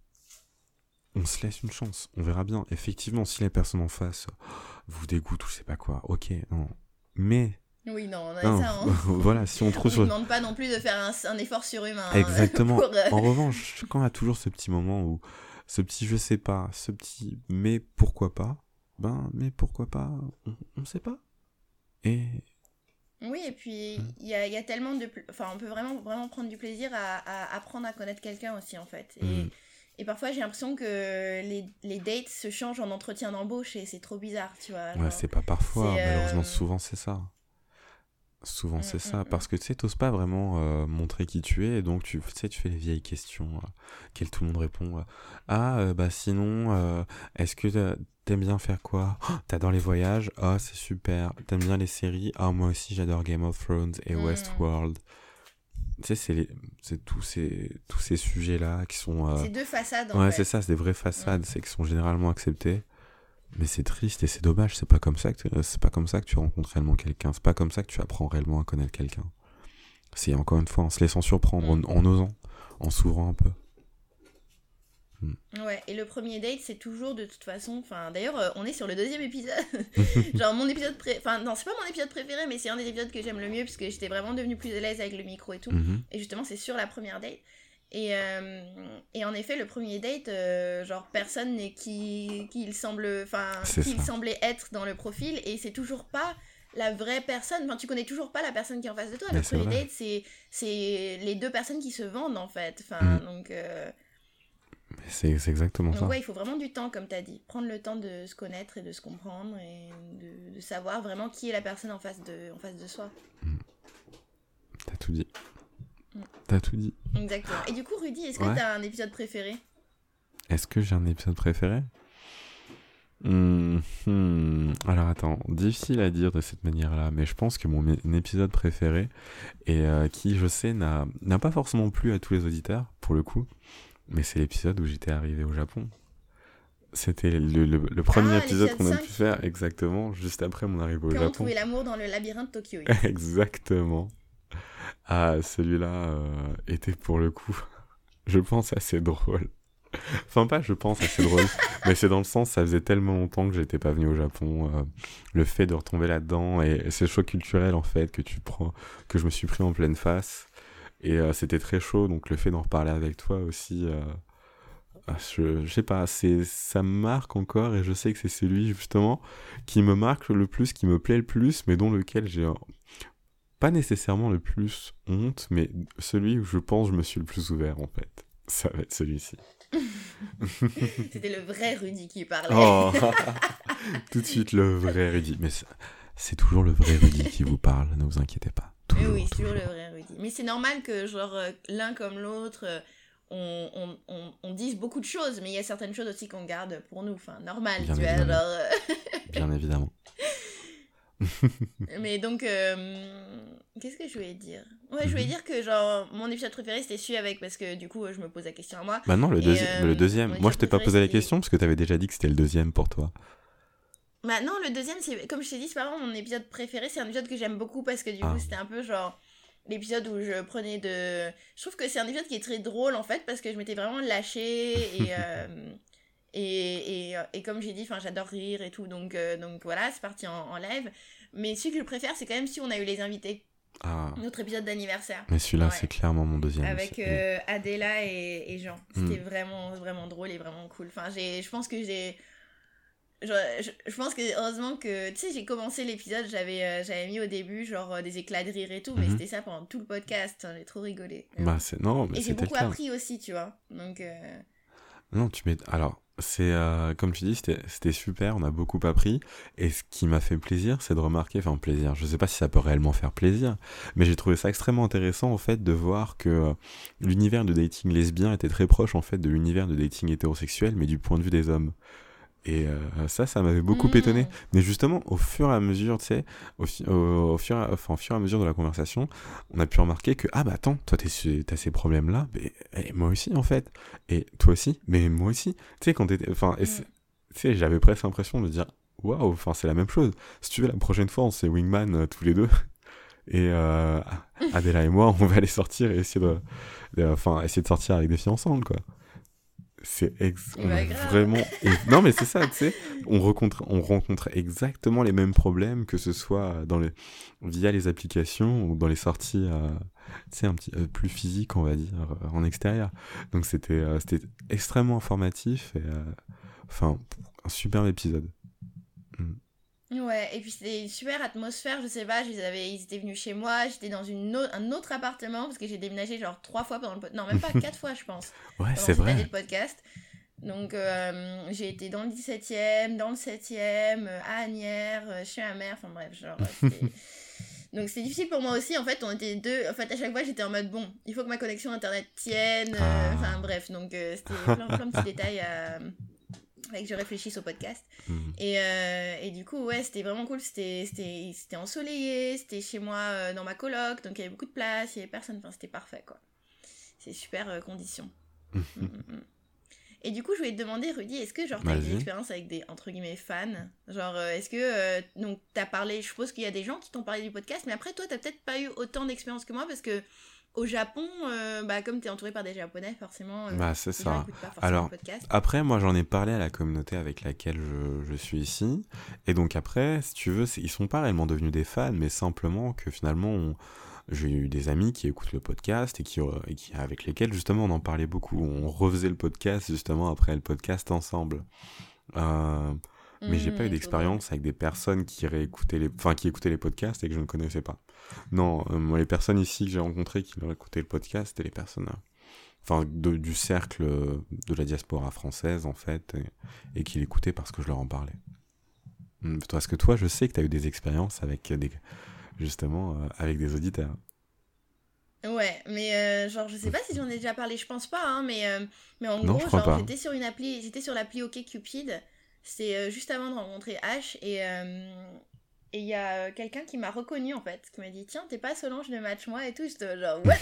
on se laisse une chance, on verra bien. Effectivement, si la personne en face vous dégoûte ou je sais pas quoi, ok, non. Mais, Oui, non, on a non, ça. On voilà, si on ne trouve... sur- demande pas non plus de faire un, un effort surhumain. hein, Exactement. pour, euh, En revanche, quand il y a toujours ce petit moment où, ce petit je sais pas, ce petit mais pourquoi pas, ben, mais pourquoi pas, on, on sait pas. Et, Oui, et puis il y a, il y a tellement de... pl- Enfin, on peut vraiment, vraiment prendre du plaisir à, à apprendre à connaître quelqu'un aussi, en fait. Et, Mm. et parfois, j'ai l'impression que les, les dates se changent en entretien d'embauche et c'est trop bizarre, tu vois. ouais, genre, c'est pas parfois, c'est, euh, malheureusement, souvent c'est ça. Souvent mm, c'est mm, ça, mm. parce que tu sais, t'oses pas vraiment euh, montrer qui tu es, et donc tu, tu sais, tu fais les vieilles questions, euh, auxquelles tout le monde répond. euh, ah, euh, bah sinon, euh, est-ce que t'a- t'aimes bien faire quoi? Oh, t'adores les voyages? Ah, c'est super. T'aimes bien les séries? Ah, moi aussi j'adore Game of Thrones et Mm. Westworld. Tu sais, c'est, les- c'est tous ces, tous ces sujets-là qui sont... euh, C'est deux façades, en ouais, fait. c'est ça, c'est des vraies façades, c'est qui sont généralement acceptées. Mais c'est triste et c'est dommage, c'est pas comme ça que tu, c'est pas comme ça que tu rencontres réellement quelqu'un, c'est pas comme ça que tu apprends réellement à connaître quelqu'un. C'est encore une fois en se laissant surprendre, en, Mm. en osant, en s'ouvrant un peu. Ouais, et le premier date, c'est toujours de toute façon. Enfin, d'ailleurs, euh, on est sur le deuxième épisode. Genre, mon épisode préféré. Enfin, non, c'est pas mon épisode préféré, mais c'est un des épisodes que j'aime le mieux, puisque j'étais vraiment devenue plus à l'aise avec le micro et tout. Mhm. Et justement, c'est sur la première date. Et, euh, et en effet, le premier date, euh, genre, personne n'est qui, qui il semble. Enfin, C'est qui il ça. semblait être dans le profil, et c'est toujours pas la vraie personne. Enfin, tu connais toujours pas la personne qui est en face de toi. Mais Le c'est premier vrai. date, c'est, c'est les deux personnes qui se vendent, en fait. Enfin, Mm. donc. euh, Mais C'est, c'est exactement donc ça. ouais, il faut vraiment du temps, comme tu as dit. Prendre le temps de se connaître et de se comprendre et de, de savoir vraiment qui est la personne en face de, en face de soi. T'as tout dit. Mm. T'as tout dit. Exactement. Et du coup, Rudy, est-ce que Ouais. tu as un épisode préféré? Est-ce que j'ai un épisode préféré? Hmm, hmm. Alors attends, difficile à dire de cette manière-là, mais je pense que mon é- épisode préféré, et euh, qui je sais n'a, n'a pas forcément plu à tous les auditeurs, pour le coup, mais c'est l'épisode où j'étais arrivé au Japon. C'était le, le, le premier Ah, épisode l'épisode qu'on a cinq. pu faire exactement juste après mon arrivée au Comment Japon. trouver l'amour dans le labyrinthe de Tokyo? Exactement. Ah, celui-là euh, était pour le coup, je pense, assez drôle. Enfin, pas, je pense, c'est drôle. Mais c'est dans le sens, ça faisait tellement longtemps que j'étais pas venu au Japon. euh, le fait de retomber là-dedans et c'est le choc culturel, en fait, que tu prends, que je me suis pris en pleine face. Et euh, c'était très chaud, donc le fait d'en reparler avec toi aussi, euh, ah, je, je sais pas, c'est, ça me marque encore et je sais que c'est celui, justement, qui me marque le plus, qui me plaît le plus, mais dont lequel j'ai euh, pas nécessairement le plus honte, mais celui où je pense je me suis le plus ouvert, en fait. Ça va être celui-ci. C'était le vrai Rudy qui parlait. Oh, tout de suite le vrai Rudy. Mais c'est, c'est toujours le vrai Rudy qui vous parle, ne vous inquiétez pas. Mais Toujours, oui, c'est toujours toujours. le vrai Rudy. Mais c'est normal que, genre, euh, l'un comme l'autre, euh, on, on, on, on dise beaucoup de choses, mais il y a certaines choses aussi qu'on garde pour nous. Enfin, normal, Bien tu vois, évidemment. genre... euh, Bien évidemment. Mais donc, euh, qu'est-ce que je voulais dire? Ouais, je voulais Mhm. dire que, genre, mon épisode préféré, c'était celui avec, parce que du coup, je me pose la question à moi. Bah non, le, Et deuxi- le euh, deuxième. mon Moi, je épisode t'ai pas préféré, posé la c'était... question parce que t'avais déjà dit que c'était le deuxième pour toi. Bah non, le deuxième, c'est comme je t'ai dit, c'est pas vraiment mon épisode préféré, c'est un épisode que j'aime beaucoup parce que du coup, Ah, c'était un peu genre l'épisode où je prenais de... Je trouve que c'est un épisode qui est très drôle en fait parce que je m'étais vraiment lâchée et... euh, Et, et, et comme j'ai dit, enfin, j'adore rire et tout, donc, euh, donc voilà, c'est parti en, en live. Mais celui que je préfère, c'est quand même si on a eu les invités. ah. Notre épisode d'anniversaire. Mais celui-là, c'est Ouais. clairement mon deuxième Avec aussi. Et- euh, Adela et, et Jean. C'était Hmm. vraiment, vraiment drôle et vraiment cool. Enfin, j'ai, je pense que j'ai... Je, je, je pense que heureusement que tu sais j'ai commencé l'épisode, j'avais euh, j'avais mis au début genre euh, des éclats de rire et tout, mais Mhm. c'était ça pendant tout le podcast, hein, j'ai trop rigolé. Mais Bah bon. c'est non, mais Et j'ai c'était le beaucoup cas. appris aussi, tu vois. Donc euh, Non, tu mets. Alors, c'est euh, comme tu dis, c'était c'était super. On a beaucoup appris. Et ce qui m'a fait plaisir, c'est de remarquer, enfin plaisir. Je sais pas si ça peut réellement faire plaisir, mais j'ai trouvé ça extrêmement intéressant en fait de voir que euh, l'univers de dating lesbien était très proche en fait de l'univers de dating hétérosexuel, mais du point de vue des hommes. Et euh, ça, ça m'avait beaucoup étonné. hmm. Mais justement, au fur et à mesure, tu sais, au, fi- au, au fur, et à- enfin, au fur et à mesure de la conversation, on a pu remarquer que, ah bah attends, toi t'es su- t'as ces problèmes-là, mais et moi aussi en fait. Et toi aussi, mais moi aussi. Tu sais, quand t'étais. Enfin, et c'est- Hmm. tu sais, j'avais presque l'impression de dire, waouh, enfin, c'est la même chose. Si tu veux, la prochaine fois, on se fait Wingman euh, tous les deux. Et euh, Adela et moi, on va aller sortir et essayer de. de- Enfin, essayer de sortir avec des filles ensemble, quoi. C'est ex- Et on a bah grave. vraiment et- non mais c'est ça, tu sais, on rencontre on rencontre exactement les mêmes problèmes, que ce soit dans les via les applications ou dans les sorties euh, tu sais un petit euh, plus physiques, on va dire, euh, en extérieur. Donc c'était euh, c'était extrêmement informatif et euh, enfin un superbe épisode. Mm. Ouais, et puis c'était une super atmosphère, je sais pas, ils, avaient, ils étaient venus chez moi, j'étais dans une au- un autre appartement, parce que j'ai déménagé genre trois fois pendant le podcast, non même pas quatre fois je pense, Ouais, pendant c'est cette année vrai. de podcast. Donc euh, j'ai été dans le dix-septième, dans le septième, euh, à Agnières, euh, chez ma mère, enfin bref, genre euh, c'était... Donc c'était difficile pour moi aussi, en fait on était deux, en fait à chaque fois j'étais en mode bon, il faut que ma connexion internet tienne, euh, enfin Ah. bref, donc euh, c'était plein, plein de petits détails à... Fallait que je réfléchisse au podcast. Mm. Et, euh, et du coup, ouais, c'était vraiment cool. C'était, c'était, c'était ensoleillé, c'était chez moi euh, dans ma coloc, donc il y avait beaucoup de place, il y avait personne. Enfin, c'était parfait, quoi. C'est super euh, conditions. Mm, mm, mm. Et du coup, je voulais te demander, Rudy, est-ce que genre t'as eu des Vas-y. expériences avec des entre guillemets fans? Genre, euh, est-ce que euh, donc t'as parlé, je suppose qu'il y a des gens qui t'ont parlé du podcast, mais après toi, t'as peut-être pas eu autant d'expérience que moi parce que au Japon, euh, bah comme t'es entouré par des Japonais, forcément, euh, Bah c'est les gens ça. écoutent pas forcément Alors, le podcast. après, moi, j'en ai parlé à la communauté avec laquelle je, je suis ici. Et donc après, si tu veux, c'est- ils sont pas réellement devenus des fans, mais simplement que finalement, on- j'ai eu des amis qui écoutent le podcast et qui, euh, et qui avec lesquels, justement, on en parlait beaucoup. On refaisait le podcast, justement, après le podcast ensemble. Euh, mais j'ai pas eu Mm, trop drôle. d'expérience avec des personnes qui réécoutaient les, enfin, qui écoutaient les podcasts et que je ne connaissais pas. Non, euh, moi, les personnes ici que j'ai rencontrées qui ont écouté le podcast, c'était les personnes... euh, enfin de- du cercle euh, de la diaspora française en fait et, et qui l'écoutaient parce que je leur en parlais. Hum, Parce que toi je sais que tu as eu des expériences avec des justement euh, avec des auditeurs. Ouais, mais euh, genre, je sais pas si j'en ai déjà parlé, je pense pas, hein, mais, euh, mais en Non, gros, je crois genre, pas. j'étais sur une appli, j'étais sur l'appli OkCupid, c'est euh, juste avant de rencontrer H, et euh, et il y a euh, quelqu'un qui m'a reconnu en fait, qui m'a dit, tiens, t'es pas Solange de Match Moi et tout, j'étais genre, what?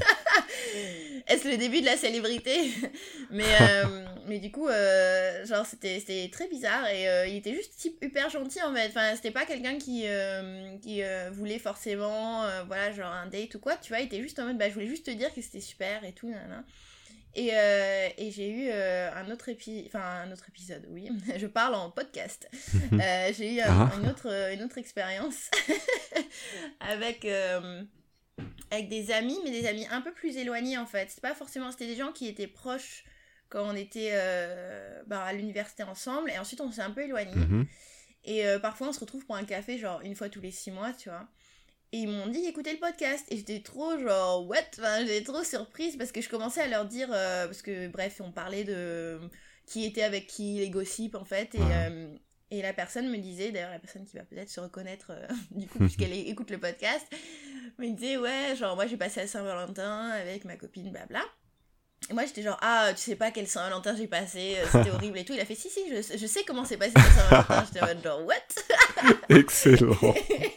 Est-ce le début de la célébrité? mais, euh, mais du coup, euh, genre, c'était, c'était très bizarre, et euh, il était juste type hyper gentil en fait, enfin, c'était pas quelqu'un qui, euh, qui euh, voulait forcément, euh, voilà, genre un date ou quoi, tu vois, il était juste en mode, bah, je voulais juste te dire que c'était super et tout, nanana. Et, euh, et j'ai eu euh, un autre épi... enfin, un autre épisode, oui. Je parle en podcast. euh, j'ai eu un, Ah. une, autre, une autre expérience avec, euh, avec des amis, mais des amis un peu plus éloignés en fait. C'était pas forcément... C'était des gens qui étaient proches quand on était euh, bah, à l'université ensemble. Et ensuite, on s'est un peu éloignés. Mhm. Et euh, parfois, on se retrouve pour un café, genre une fois tous les six mois, tu vois. Et ils m'ont dit écoutez le podcast. Et j'étais trop genre, what? Enfin, j'étais trop surprise parce que je commençais à leur dire. Euh, parce que, bref, on parlait de qui était avec qui, les gossips en fait. Et, Ouais. euh, et la personne me disait, d'ailleurs, la personne qui va peut-être se reconnaître, euh, du coup, puisqu'elle écoute le podcast, me disait ouais, genre, moi j'ai passé à Saint-Valentin avec ma copine, blabla. Et moi j'étais genre, ah, tu sais pas quel Saint-Valentin j'ai passé, euh, c'était horrible et tout. Il a fait, si, si, je, je sais comment c'est passé le Saint-Valentin. J'étais en mode genre, what? Excellent.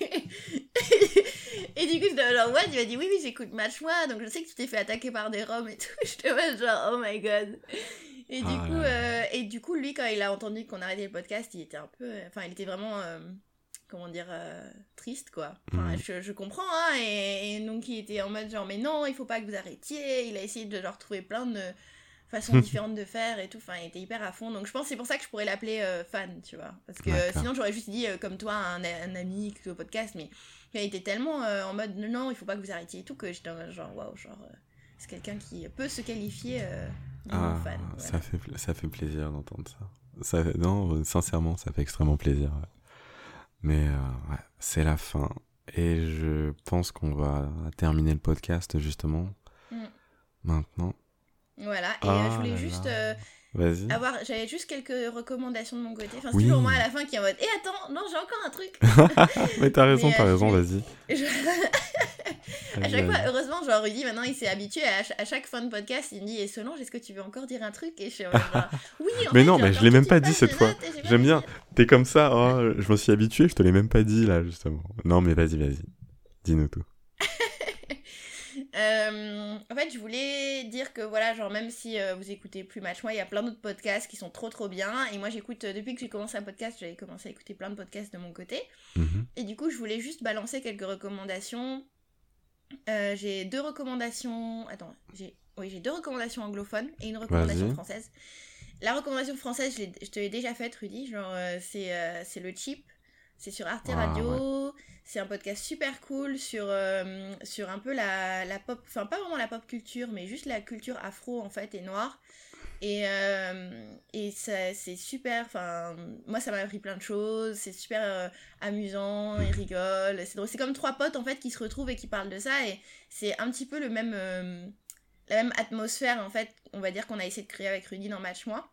Et du coup, j'étais genre, what? Il m'a dit, oui, oui, j'écoute Match Moi, donc je sais que tu t'es fait attaquer par des roms et tout. J'étais en mode genre, oh my god. Et du, Ah coup, là là. euh, et du coup, lui, quand il a entendu qu'on arrêtait le podcast, il était un peu. Enfin, il était vraiment. Euh, comment dire, euh, triste quoi. Enfin, Mm. je, je comprends, hein, et, et donc il était en mode genre, mais non, il faut pas que vous arrêtiez. Il a essayé de genre trouver plein de façons différentes de faire et tout. Enfin, il était hyper à fond. Donc je pense que c'est pour ça que je pourrais l'appeler euh, fan, tu vois. Parce que euh, D'accord. sinon j'aurais juste dit euh, comme toi, un, un ami qui est au podcast, mais il était tellement euh, en mode non, non, il faut pas que vous arrêtiez et tout, que j'étais en mode genre, waouh, genre, euh, c'est quelqu'un qui peut se qualifier euh, de Ah, mon fan. Voilà. ça fait, pla- ça fait plaisir d'entendre ça. ça fait- non, euh, sincèrement, ça fait extrêmement plaisir. ouais. Mais euh, ouais, c'est la fin. Et je pense qu'on va terminer le podcast justement Mm. maintenant. Voilà, et euh, Ah je voulais là juste. là. euh, Vas-y. avoir, j'avais juste quelques recommandations de mon côté. Enfin, c'est Oui. toujours moi à la fin qui est en mode et attends, non, j'ai encore un truc. Mais t'as raison, Mais, euh, t'as je raison, voulais- vas-y. Je- à Vas-y, chaque fois, vas-y. heureusement, genre Rudy, maintenant il s'est habitué à, ch- à chaque fin de podcast, il me dit et Solange, est-ce que tu veux encore dire un truc? Et je suis en mode genre, oui, en Mais fait, non, j'ai mais encore je l'ai même toute pas une dit page cette de fois. notes et j'ai pas J'aime pu bien. dire. T'es comme ça, oh, je m'en suis habitué, je te l'ai même pas dit là, justement. Non, mais vas-y, vas-y. Dis-nous tout. Euh, en fait, je voulais dire que voilà, genre même si euh, vous écoutez plus Match Moi, il y a plein d'autres podcasts qui sont trop trop bien. Et moi, j'écoute euh, depuis que j'ai commencé un podcast, j'avais commencé à écouter plein de podcasts de mon côté. Mhm. Et du coup, je voulais juste balancer quelques recommandations. Euh, j'ai deux recommandations. Attends, j'ai oui, j'ai deux recommandations anglophones et une recommandation Vas-y. française. La recommandation française, je, l'ai- je te l'ai déjà faite, Rudy. Genre, euh, c'est euh, c'est le Chip. C'est sur Arte Ah, Radio. C'est un podcast super cool sur, euh, sur un peu la, la pop. Enfin, pas vraiment la pop culture, mais juste la culture afro en fait et noire. Et, euh, et ça, c'est super. Enfin, moi, ça m'a appris plein de choses. C'est super euh, amusant. Ils rigolent. C'est drôle. C'est comme trois potes en fait qui se retrouvent et qui parlent de ça. Et c'est un petit peu le même, euh, la même atmosphère en fait. On va dire qu'on a essayé de créer avec Rudy dans Match Moi.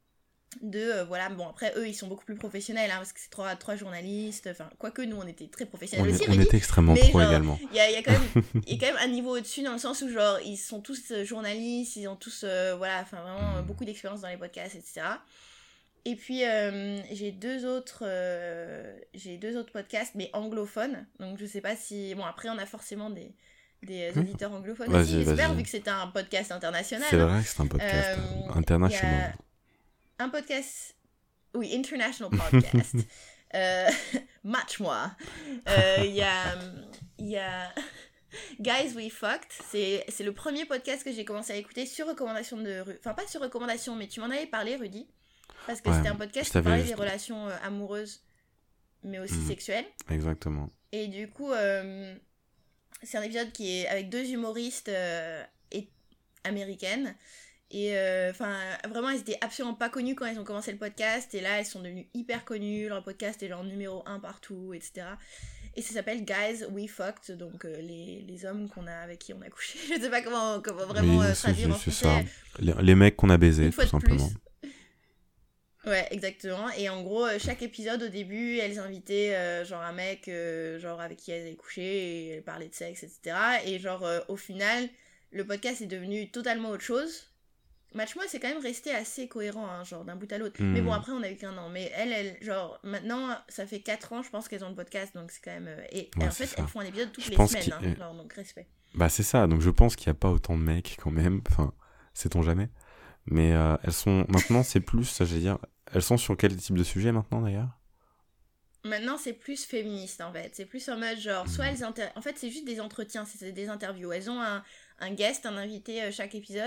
De euh, voilà, bon après eux ils sont beaucoup plus professionnels hein, parce que c'est trois, trois journalistes. Enfin, quoique nous on était très On, professionnels est- aussi. on Rudy. était extrêmement Mais pro genre, également. Il y a, il y, a quand même- il y a quand même un niveau au-dessus dans le sens où genre ils sont tous euh, journalistes, ils ont tous euh, voilà, enfin vraiment euh, Mm. beaucoup d'expérience dans les podcasts, et cetera. Et puis euh, j'ai deux autres euh, j'ai deux autres podcasts mais anglophones. Donc je sais pas si bon après on a forcément des des Oui. auditeurs anglophones Vas-y, aussi, j'espère vas-y. vu que c'est un podcast international. C'est hein. vrai que c'est un podcast Euh, euh, il y international. a un podcast oui, international podcast. euh, Match Moi. Euh, Il y a il y a Guys We Fucked, c'est, c'est le premier podcast que j'ai commencé à écouter sur recommandation de Rudy. Enfin, pas sur recommandation, mais tu m'en avais parlé, Rudy. Parce que Ouais, c'était un je podcast qui t'avais parlait juste- des relations euh, amoureuses, mais aussi Mm. sexuelles. Exactement. Et du coup, euh, c'est un épisode qui est avec deux humoristes euh, et, américaines. Et enfin, vraiment, elles étaient absolument pas connues quand elles ont commencé le podcast. Et là, elles sont devenues hyper connues. Leur podcast est genre numéro un partout, et cetera. Et ça s'appelle Guys We Fucked, donc euh, les, les hommes qu'on a, avec qui on a couché. Je sais pas comment, comment vraiment Oui, euh, c'est- traduire en c'est français. ça. Les, les mecs qu'on a baisés, Une tout fois de simplement. plus. Ouais, exactement. Et en gros, euh, chaque épisode, au début, elles invitaient euh, genre un mec euh, genre avec qui elles avaient couché et elles parlaient de sexe, et cetera. Et genre, euh, au final, le podcast est devenu totalement autre chose. Match Moi, c'est quand même resté assez cohérent, hein, genre d'un bout à l'autre. Mm. Mais bon, après, on a eu qu'un an. Mais elles, elles, genre, maintenant, ça fait quatre ans, je pense qu'elles ont le podcast, donc c'est quand même... euh, Et, Ouais, et en c'est fait, ça. elles font un épisode toutes Je les pense semaines, qu'il- hein, genre, donc respect. Bah c'est ça, donc je pense qu'il n'y a pas autant de mecs quand même, enfin, sait-on jamais. Mais euh, elles sont, maintenant c'est plus, ça je veux dire, elles sont sur quel type de sujet maintenant d'ailleurs? Maintenant, c'est plus féministe, en fait. C'est plus en mode, genre, soit elles... Inter... En fait, c'est juste des entretiens, c'est des interviews. Elles ont un, un guest, un invité euh, chaque épisode.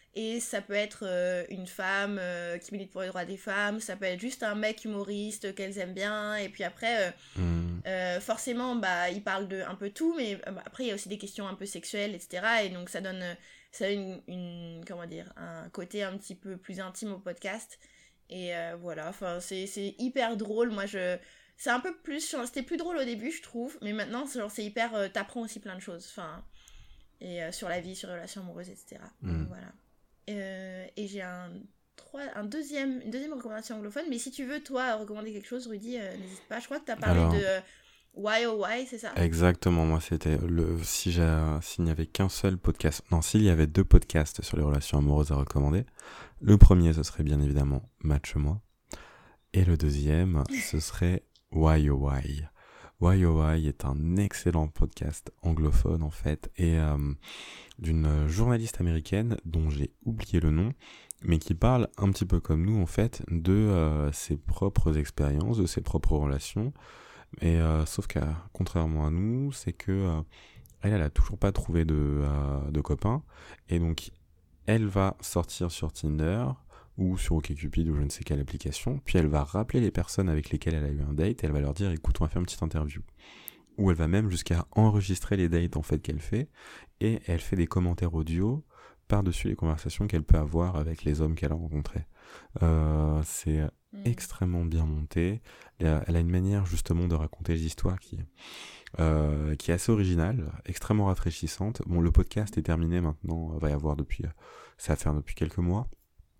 Et ça peut être euh, une femme euh, qui milite pour les droits des femmes, ça peut être juste un mec humoriste qu'elles aiment bien, et puis après, euh, Mm. euh, forcément, bah, ils parlent de un peu tout, mais euh, après, il y a aussi des questions un peu sexuelles, et cetera. Et donc, ça donne, euh, ça donne une, une, comment dire, un côté un petit peu plus intime au podcast. Et euh, voilà, enfin, c'est, c'est hyper drôle. Moi, je... C'est un peu plus... C'était plus drôle au début, je trouve, mais maintenant, c'est, genre, c'est hyper... Euh, t'apprends aussi plein de choses, enfin... Et euh, sur la vie, sur les relations amoureuses, et cetera. Mm. Donc, voilà. Euh, et j'ai un, trois, un deuxième, une deuxième recommandation anglophone, mais si tu veux, toi, recommander quelque chose, Rudy, euh, n'hésite pas. Je crois que t'as parlé Alors, de euh, Why Oh Why, c'est ça? exactement, moi c'était le si j'ai s'il n'y avait qu'un seul podcast, non, s'il y avait deux podcasts sur les relations amoureuses à recommander, le premier ce serait bien évidemment Match-moi et le deuxième ce serait Why Oh Why. Why Oh Why est un excellent podcast anglophone en fait et euh, d'une journaliste américaine dont j'ai oublié le nom, mais qui parle un petit peu comme nous en fait de euh, ses propres expériences, de ses propres relations. Et euh, sauf que contrairement à nous, c'est que euh, elle, elle a toujours pas trouvé de, euh, de copain, et donc elle va sortir sur Tinder ou sur OkCupid ou je ne sais quelle application, puis elle va rappeler les personnes avec lesquelles elle a eu un date, et elle va leur dire écoute, on va faire une petite interview. Ou elle va même jusqu'à enregistrer les dates en fait qu'elle fait, et elle fait des commentaires audio par-dessus les conversations qu'elle peut avoir avec les hommes qu'elle a rencontrés. Euh, c'est Mm. extrêmement bien monté. Elle a, elle a une manière justement de raconter les histoires qui, euh, qui est assez originale, extrêmement rafraîchissante. Bon, le podcast est terminé maintenant, il va y avoir depuis, ça va faire depuis quelques mois,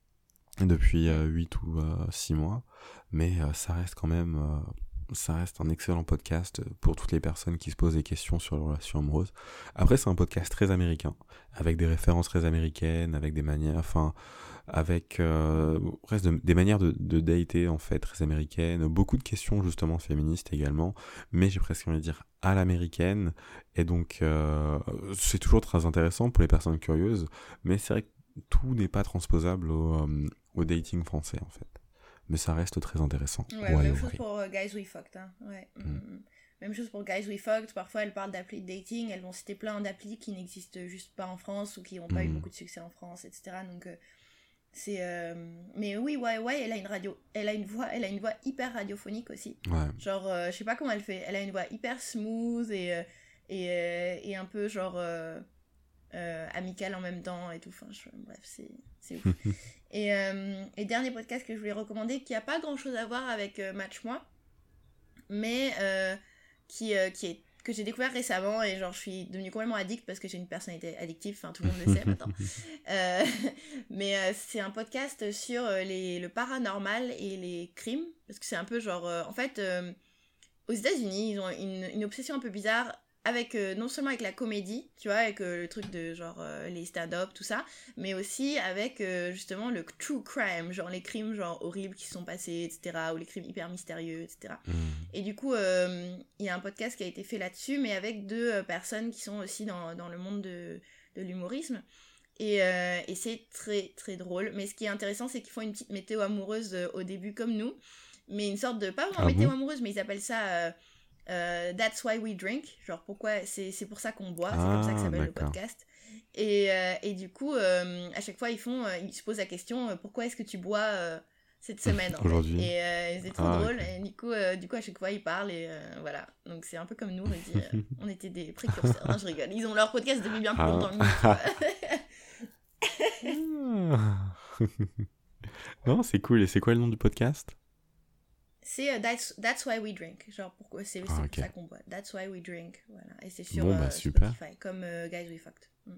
depuis euh, huit ou six mois, mais euh, ça reste quand même... Euh, ça reste un excellent podcast pour toutes les personnes qui se posent des questions sur les relations amoureuses. Après, c'est un podcast très américain, avec des références très américaines, avec des manières, enfin, avec euh, reste de, des manières de, de dater en fait très américaines, beaucoup de questions justement féministes également, mais j'ai presque envie de dire à l'américaine, et donc euh, c'est toujours très intéressant pour les personnes curieuses, mais c'est vrai que tout n'est pas transposable au, euh, au dating français en fait. Mais ça reste très intéressant. Ouais, Ouais, même ouais. chose pour euh, Guys We Fucked. Hein. Ouais. Mm. Mm. Même chose pour Guys We Fucked. Parfois, elles parlent d'applis de dating. Elles vont citer plein d'applis qui n'existent juste pas en France ou qui n'ont pas eu Mm. beaucoup de succès en France, et cetera. Donc, euh, c'est. Euh... Mais oui, ouais, ouais, elle a une radio. Elle a une voix, elle a une voix hyper radiophonique aussi. Ouais. Genre, euh, je sais pas comment elle fait. Elle a une voix hyper smooth et, euh, et, euh, et un peu genre. Euh... Euh, amicale en même temps et tout. Enfin, je... bref, c'est, c'est ouf. et, euh, et dernier podcast que je voulais recommander, qui a pas grand chose à voir avec euh, Match-moi, mais euh, qui, euh, qui est, que j'ai découvert récemment, et genre je suis devenue complètement addict parce que j'ai une personnalité addictive, enfin tout le monde le sait maintenant. Euh, mais euh, c'est un podcast sur euh, les, le paranormal et les crimes, parce que c'est un peu genre... Euh, en fait, euh, aux États-Unis, ils ont une, une obsession un peu bizarre avec euh, non seulement avec la comédie, tu vois, avec euh, le truc de genre euh, les stand-up, tout ça, mais aussi avec euh, justement le true crime, genre les crimes genre horribles qui se sont passés, et cetera, ou les crimes hyper mystérieux, et cetera. Mm. Et du coup, il euh, y a un podcast qui a été fait là-dessus, mais avec deux euh, personnes qui sont aussi dans, dans le monde de, de l'humorisme. Et, euh, et c'est très très drôle. Mais ce qui est intéressant, c'est qu'ils font une petite météo amoureuse euh, au début comme nous, mais une sorte de, pas vraiment Ah météo bon amoureuse, mais ils appellent ça... Euh, Euh, That's Why We Drink, genre pourquoi c'est, c'est pour ça qu'on boit, c'est Ah, comme ça que s'appelle d'accord. le podcast. Et, euh, et du coup, euh, à chaque fois, ils font, euh, ils se posent la question, euh, pourquoi est-ce que tu bois euh, cette semaine en Aujourd'hui. fait. Et euh, c'est trop Ah, drôle. ok. Et du coup, euh, du coup, à chaque fois, ils parlent et euh, voilà. Donc c'est un peu comme nous, on, dit, euh, on était des précurseurs. Non, je rigole. Ils ont leur podcast depuis bien plus Ah. longtemps que nous. Tu vois. Non, c'est cool. Et c'est quoi le nom du podcast? C'est uh, that's, that's Why We Drink. Genre, pourquoi c'est, c'est Ah, pour ok. ça qu'on boit. That's Why We Drink. Voilà. Et c'est sur Bon, bah, euh, super. Spotify, comme euh, Guys We Fucked. Mm.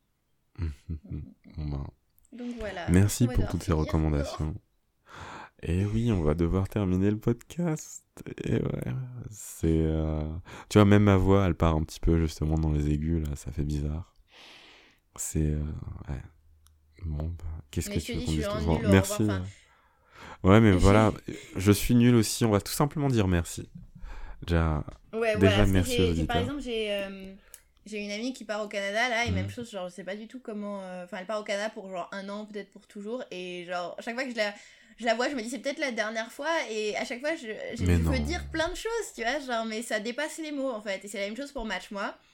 Bon, ben, Donc voilà. merci On va pour devoir toutes ces finir. recommandations. Et oui, on va devoir terminer le podcast. Et ouais, c'est... euh, Tu vois, même ma voix, elle part un petit peu justement dans les aigus, là, ça fait bizarre. C'est... euh, Ouais. Bon, bah, qu'est-ce Mais que je tu te veux dis, qu'on je dise suis tout en le temps? nul au Merci. revoir. Enfin, Ouais, mais j'ai- voilà, je suis nul aussi, on va tout simplement dire merci. Déjà, Ouais, Déjà, voilà. parce que merci j'ai, aux j'ai- par auditeurs. exemple, j'ai, euh, j'ai une amie qui part au Canada, là, et Mhm. même chose, genre, je sais pas du tout comment... euh, Enfin, elle part au Canada pour genre un an, peut-être pour toujours, et genre, à chaque fois que je la, je la vois, je me dis, c'est peut-être la dernière fois, et à chaque fois, je, je, Mais je veux non. dire plein de choses, tu vois, genre, mais ça dépasse les mots, en fait. Et c'est la même chose pour Match-moi.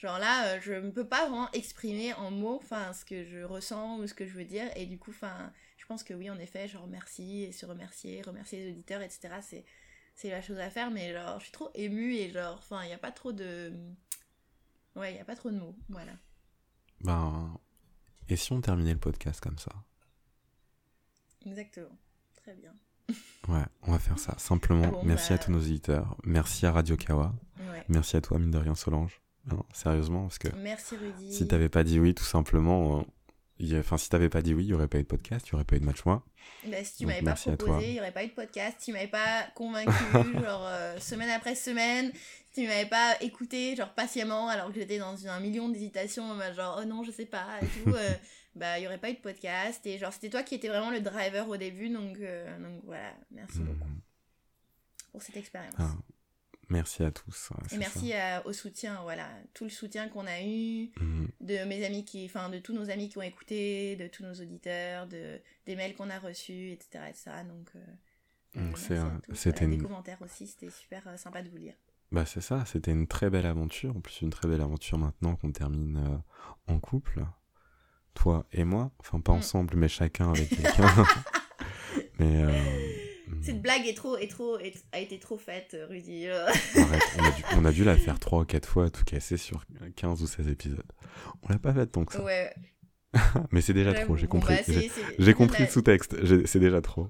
Genre là, euh, je ne peux pas vraiment exprimer en mots, enfin, ce que je ressens ou ce que je veux dire. Et du coup, enfin, je pense que oui, en effet, genre merci et se remercier, remercier les auditeurs, et cetera. C'est, c'est la chose à faire, mais genre, je suis trop émue et genre, enfin, il n'y a pas trop de... Ouais, il n'y a pas trop de mots, voilà. Ben, et si on terminait le podcast comme ça? Exactement, très bien. Ouais, on va faire ça. Simplement, bon, merci bah... à tous nos auditeurs. Merci à Radio Kawa. Ouais. Merci à toi, mine de rien, Solange. Non, sérieusement, parce que... Merci, Rudy. Si t'avais pas dit oui, tout simplement... Euh, y a... Enfin, si t'avais pas dit oui, il y aurait pas eu de podcast, il y aurait pas eu de Match Moi. Bah, si tu Donc, m'avais pas proposé, il n'y aurait pas eu de podcast. Si tu m'avais pas convaincu, genre, euh, semaine après semaine. Si tu m'avais pas écouté, genre, patiemment, alors que j'étais dans un million d'hésitations, genre, oh non, je sais pas, et tout... Euh... bah il y aurait pas eu de podcast et genre c'était toi qui étais vraiment le driver au début donc euh, donc voilà, merci mmh. beaucoup pour cette expérience. Ah, merci à tous. Ouais, et merci à, au soutien, voilà, tout le soutien qu'on a eu mmh. de mes amis qui enfin de tous nos amis qui ont écouté, de tous nos auditeurs, de des mails qu'on a reçus, etc., etc. Donc euh, donc euh, c'est à tous. c'était voilà, une... des commentaires aussi, c'était super euh, sympa de vous lire. Bah c'est ça, c'était une très belle aventure, en plus une très belle aventure maintenant qu'on termine euh, en couple. Toi et moi, enfin pas mmh. ensemble, mais chacun avec quelqu'un. mais euh, cette blague est trop, est trop, est, a été trop faite, Rudy. Arrête, on a, dû, on a dû la faire trois ou quatre fois à tout casser sur quinze ou seize épisodes. On l'a pas faite tant que ça. Ouais. mais c'est déjà ouais, trop, j'ai bon, compris. Bah, c'est, j'ai c'est... j'ai compris la... le sous-texte, j'ai, c'est déjà trop.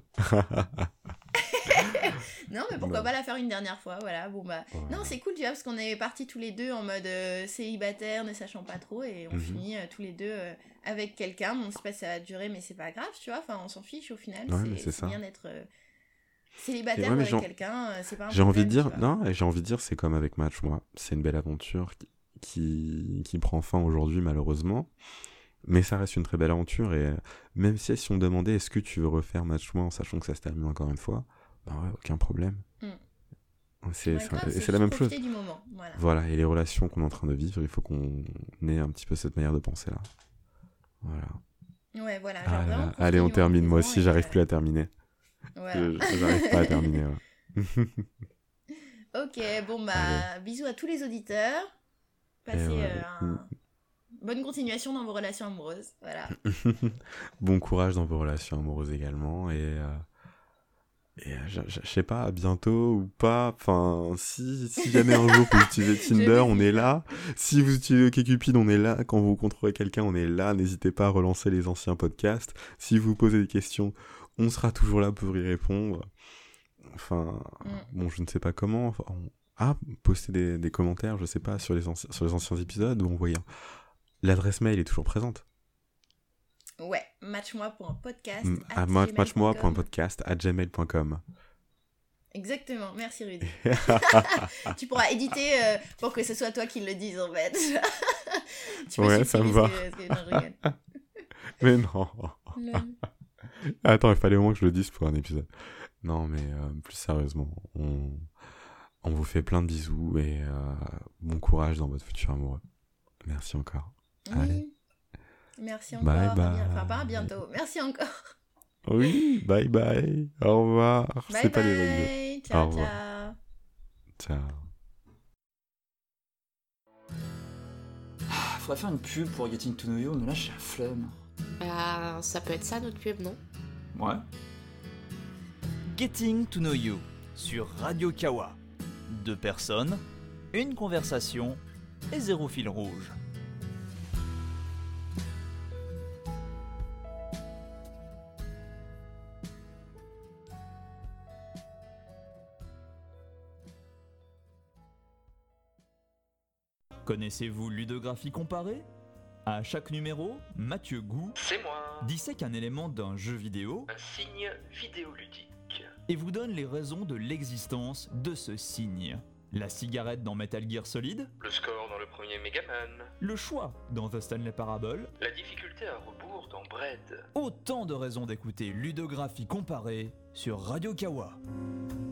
Non, mais pourquoi non. pas la faire une dernière fois, voilà. Bon bah, ouais. Non, c'est cool, tu vois, parce qu'on est partis tous les deux en mode euh, célibataire, ne sachant pas trop, et on mm-hmm. finit euh, tous les deux euh, avec quelqu'un. Bon, on sait pas si ça va durer, mais c'est pas grave, tu vois. Enfin, on s'en fiche au final. Ouais, c'est, c'est, c'est bien d'être euh, célibataire ouais, avec j'ai... quelqu'un, euh, c'est pas un j'ai problème. Envie de dire, non, j'ai envie de dire, c'est comme avec Match Moi. C'est une belle aventure qui, qui, qui prend fin aujourd'hui, malheureusement. Mais ça reste une très belle aventure, et même si, si on demandait est-ce que tu veux refaire Match Moi en sachant que ça se termine encore une fois, ben ouais, aucun problème. Mm. C'est, ouais, grave, c'est, c'est, c'est la même chose. Du moment. Voilà. voilà, et les relations qu'on est en train de vivre, il faut qu'on ait un petit peu cette manière de penser là. Voilà. Ouais, voilà. Ah, vraiment allez, on termine. Moi aussi, j'arrive euh... plus à terminer. Voilà. Je, j'arrive pas à terminer. Ouais. Ok, bon bah, allez. Bisous à tous les auditeurs. Passez ouais. euh, un... bonne continuation dans vos relations amoureuses. Voilà. Bon courage dans vos relations amoureuses également, et. Euh... Et je, je, je sais pas, à bientôt ou pas. Enfin, si, si jamais un jour vous utilisez Tinder, on est là. Si vous utilisez OkCupid, on est là. Quand vous rencontrez quelqu'un, on est là. N'hésitez pas à relancer les anciens podcasts. Si vous posez des questions, on sera toujours là pour y répondre. Enfin, mm. bon, je ne sais pas comment. Enfin, on... Ah, poster des, des commentaires, je sais pas, sur les, anci- sur les anciens épisodes ou envoyer. Un... L'adresse mail est toujours présente. Ouais, matchmoi.podcast mmh, à matchmoi.podcast à gmail point com. Exactement, merci Rudy. Tu pourras éditer euh, pour que ce soit toi qui le dise en fait. Tu ouais, ça me va. Que, que... Non, je mais non. Attends, il fallait au moins que je le dise pour un épisode. Non, mais euh, plus sérieusement, on... on vous fait plein de bisous et euh, bon courage dans votre futur amoureux. Merci encore. Oui. Allez. Merci encore. Bye bye. Enfin, pas à bientôt. Merci encore. Oui, bye bye. Au revoir. Bye C'est bye. pas les ciao, Au revoir. ciao. Ciao. Ah, faudrait faire une pub pour Getting to Know You, mais là j'ai la flemme. Bah, ça peut être ça notre pub, non? Ouais. Getting to Know You sur Radio Kawa. Deux personnes, une conversation et zéro fil rouge. Connaissez-vous Ludographie comparée ? À chaque numéro, Mathieu Gou C'est moi. dissèque un élément d'un jeu vidéo, un signe vidéoludique, et vous donne les raisons de l'existence de ce signe. La cigarette dans Metal Gear Solid, le score dans le premier Megaman, le choix dans The Stanley Parable, la difficulté à rebours dans Bread. Autant de raisons d'écouter Ludographie comparée sur Radio Kawa.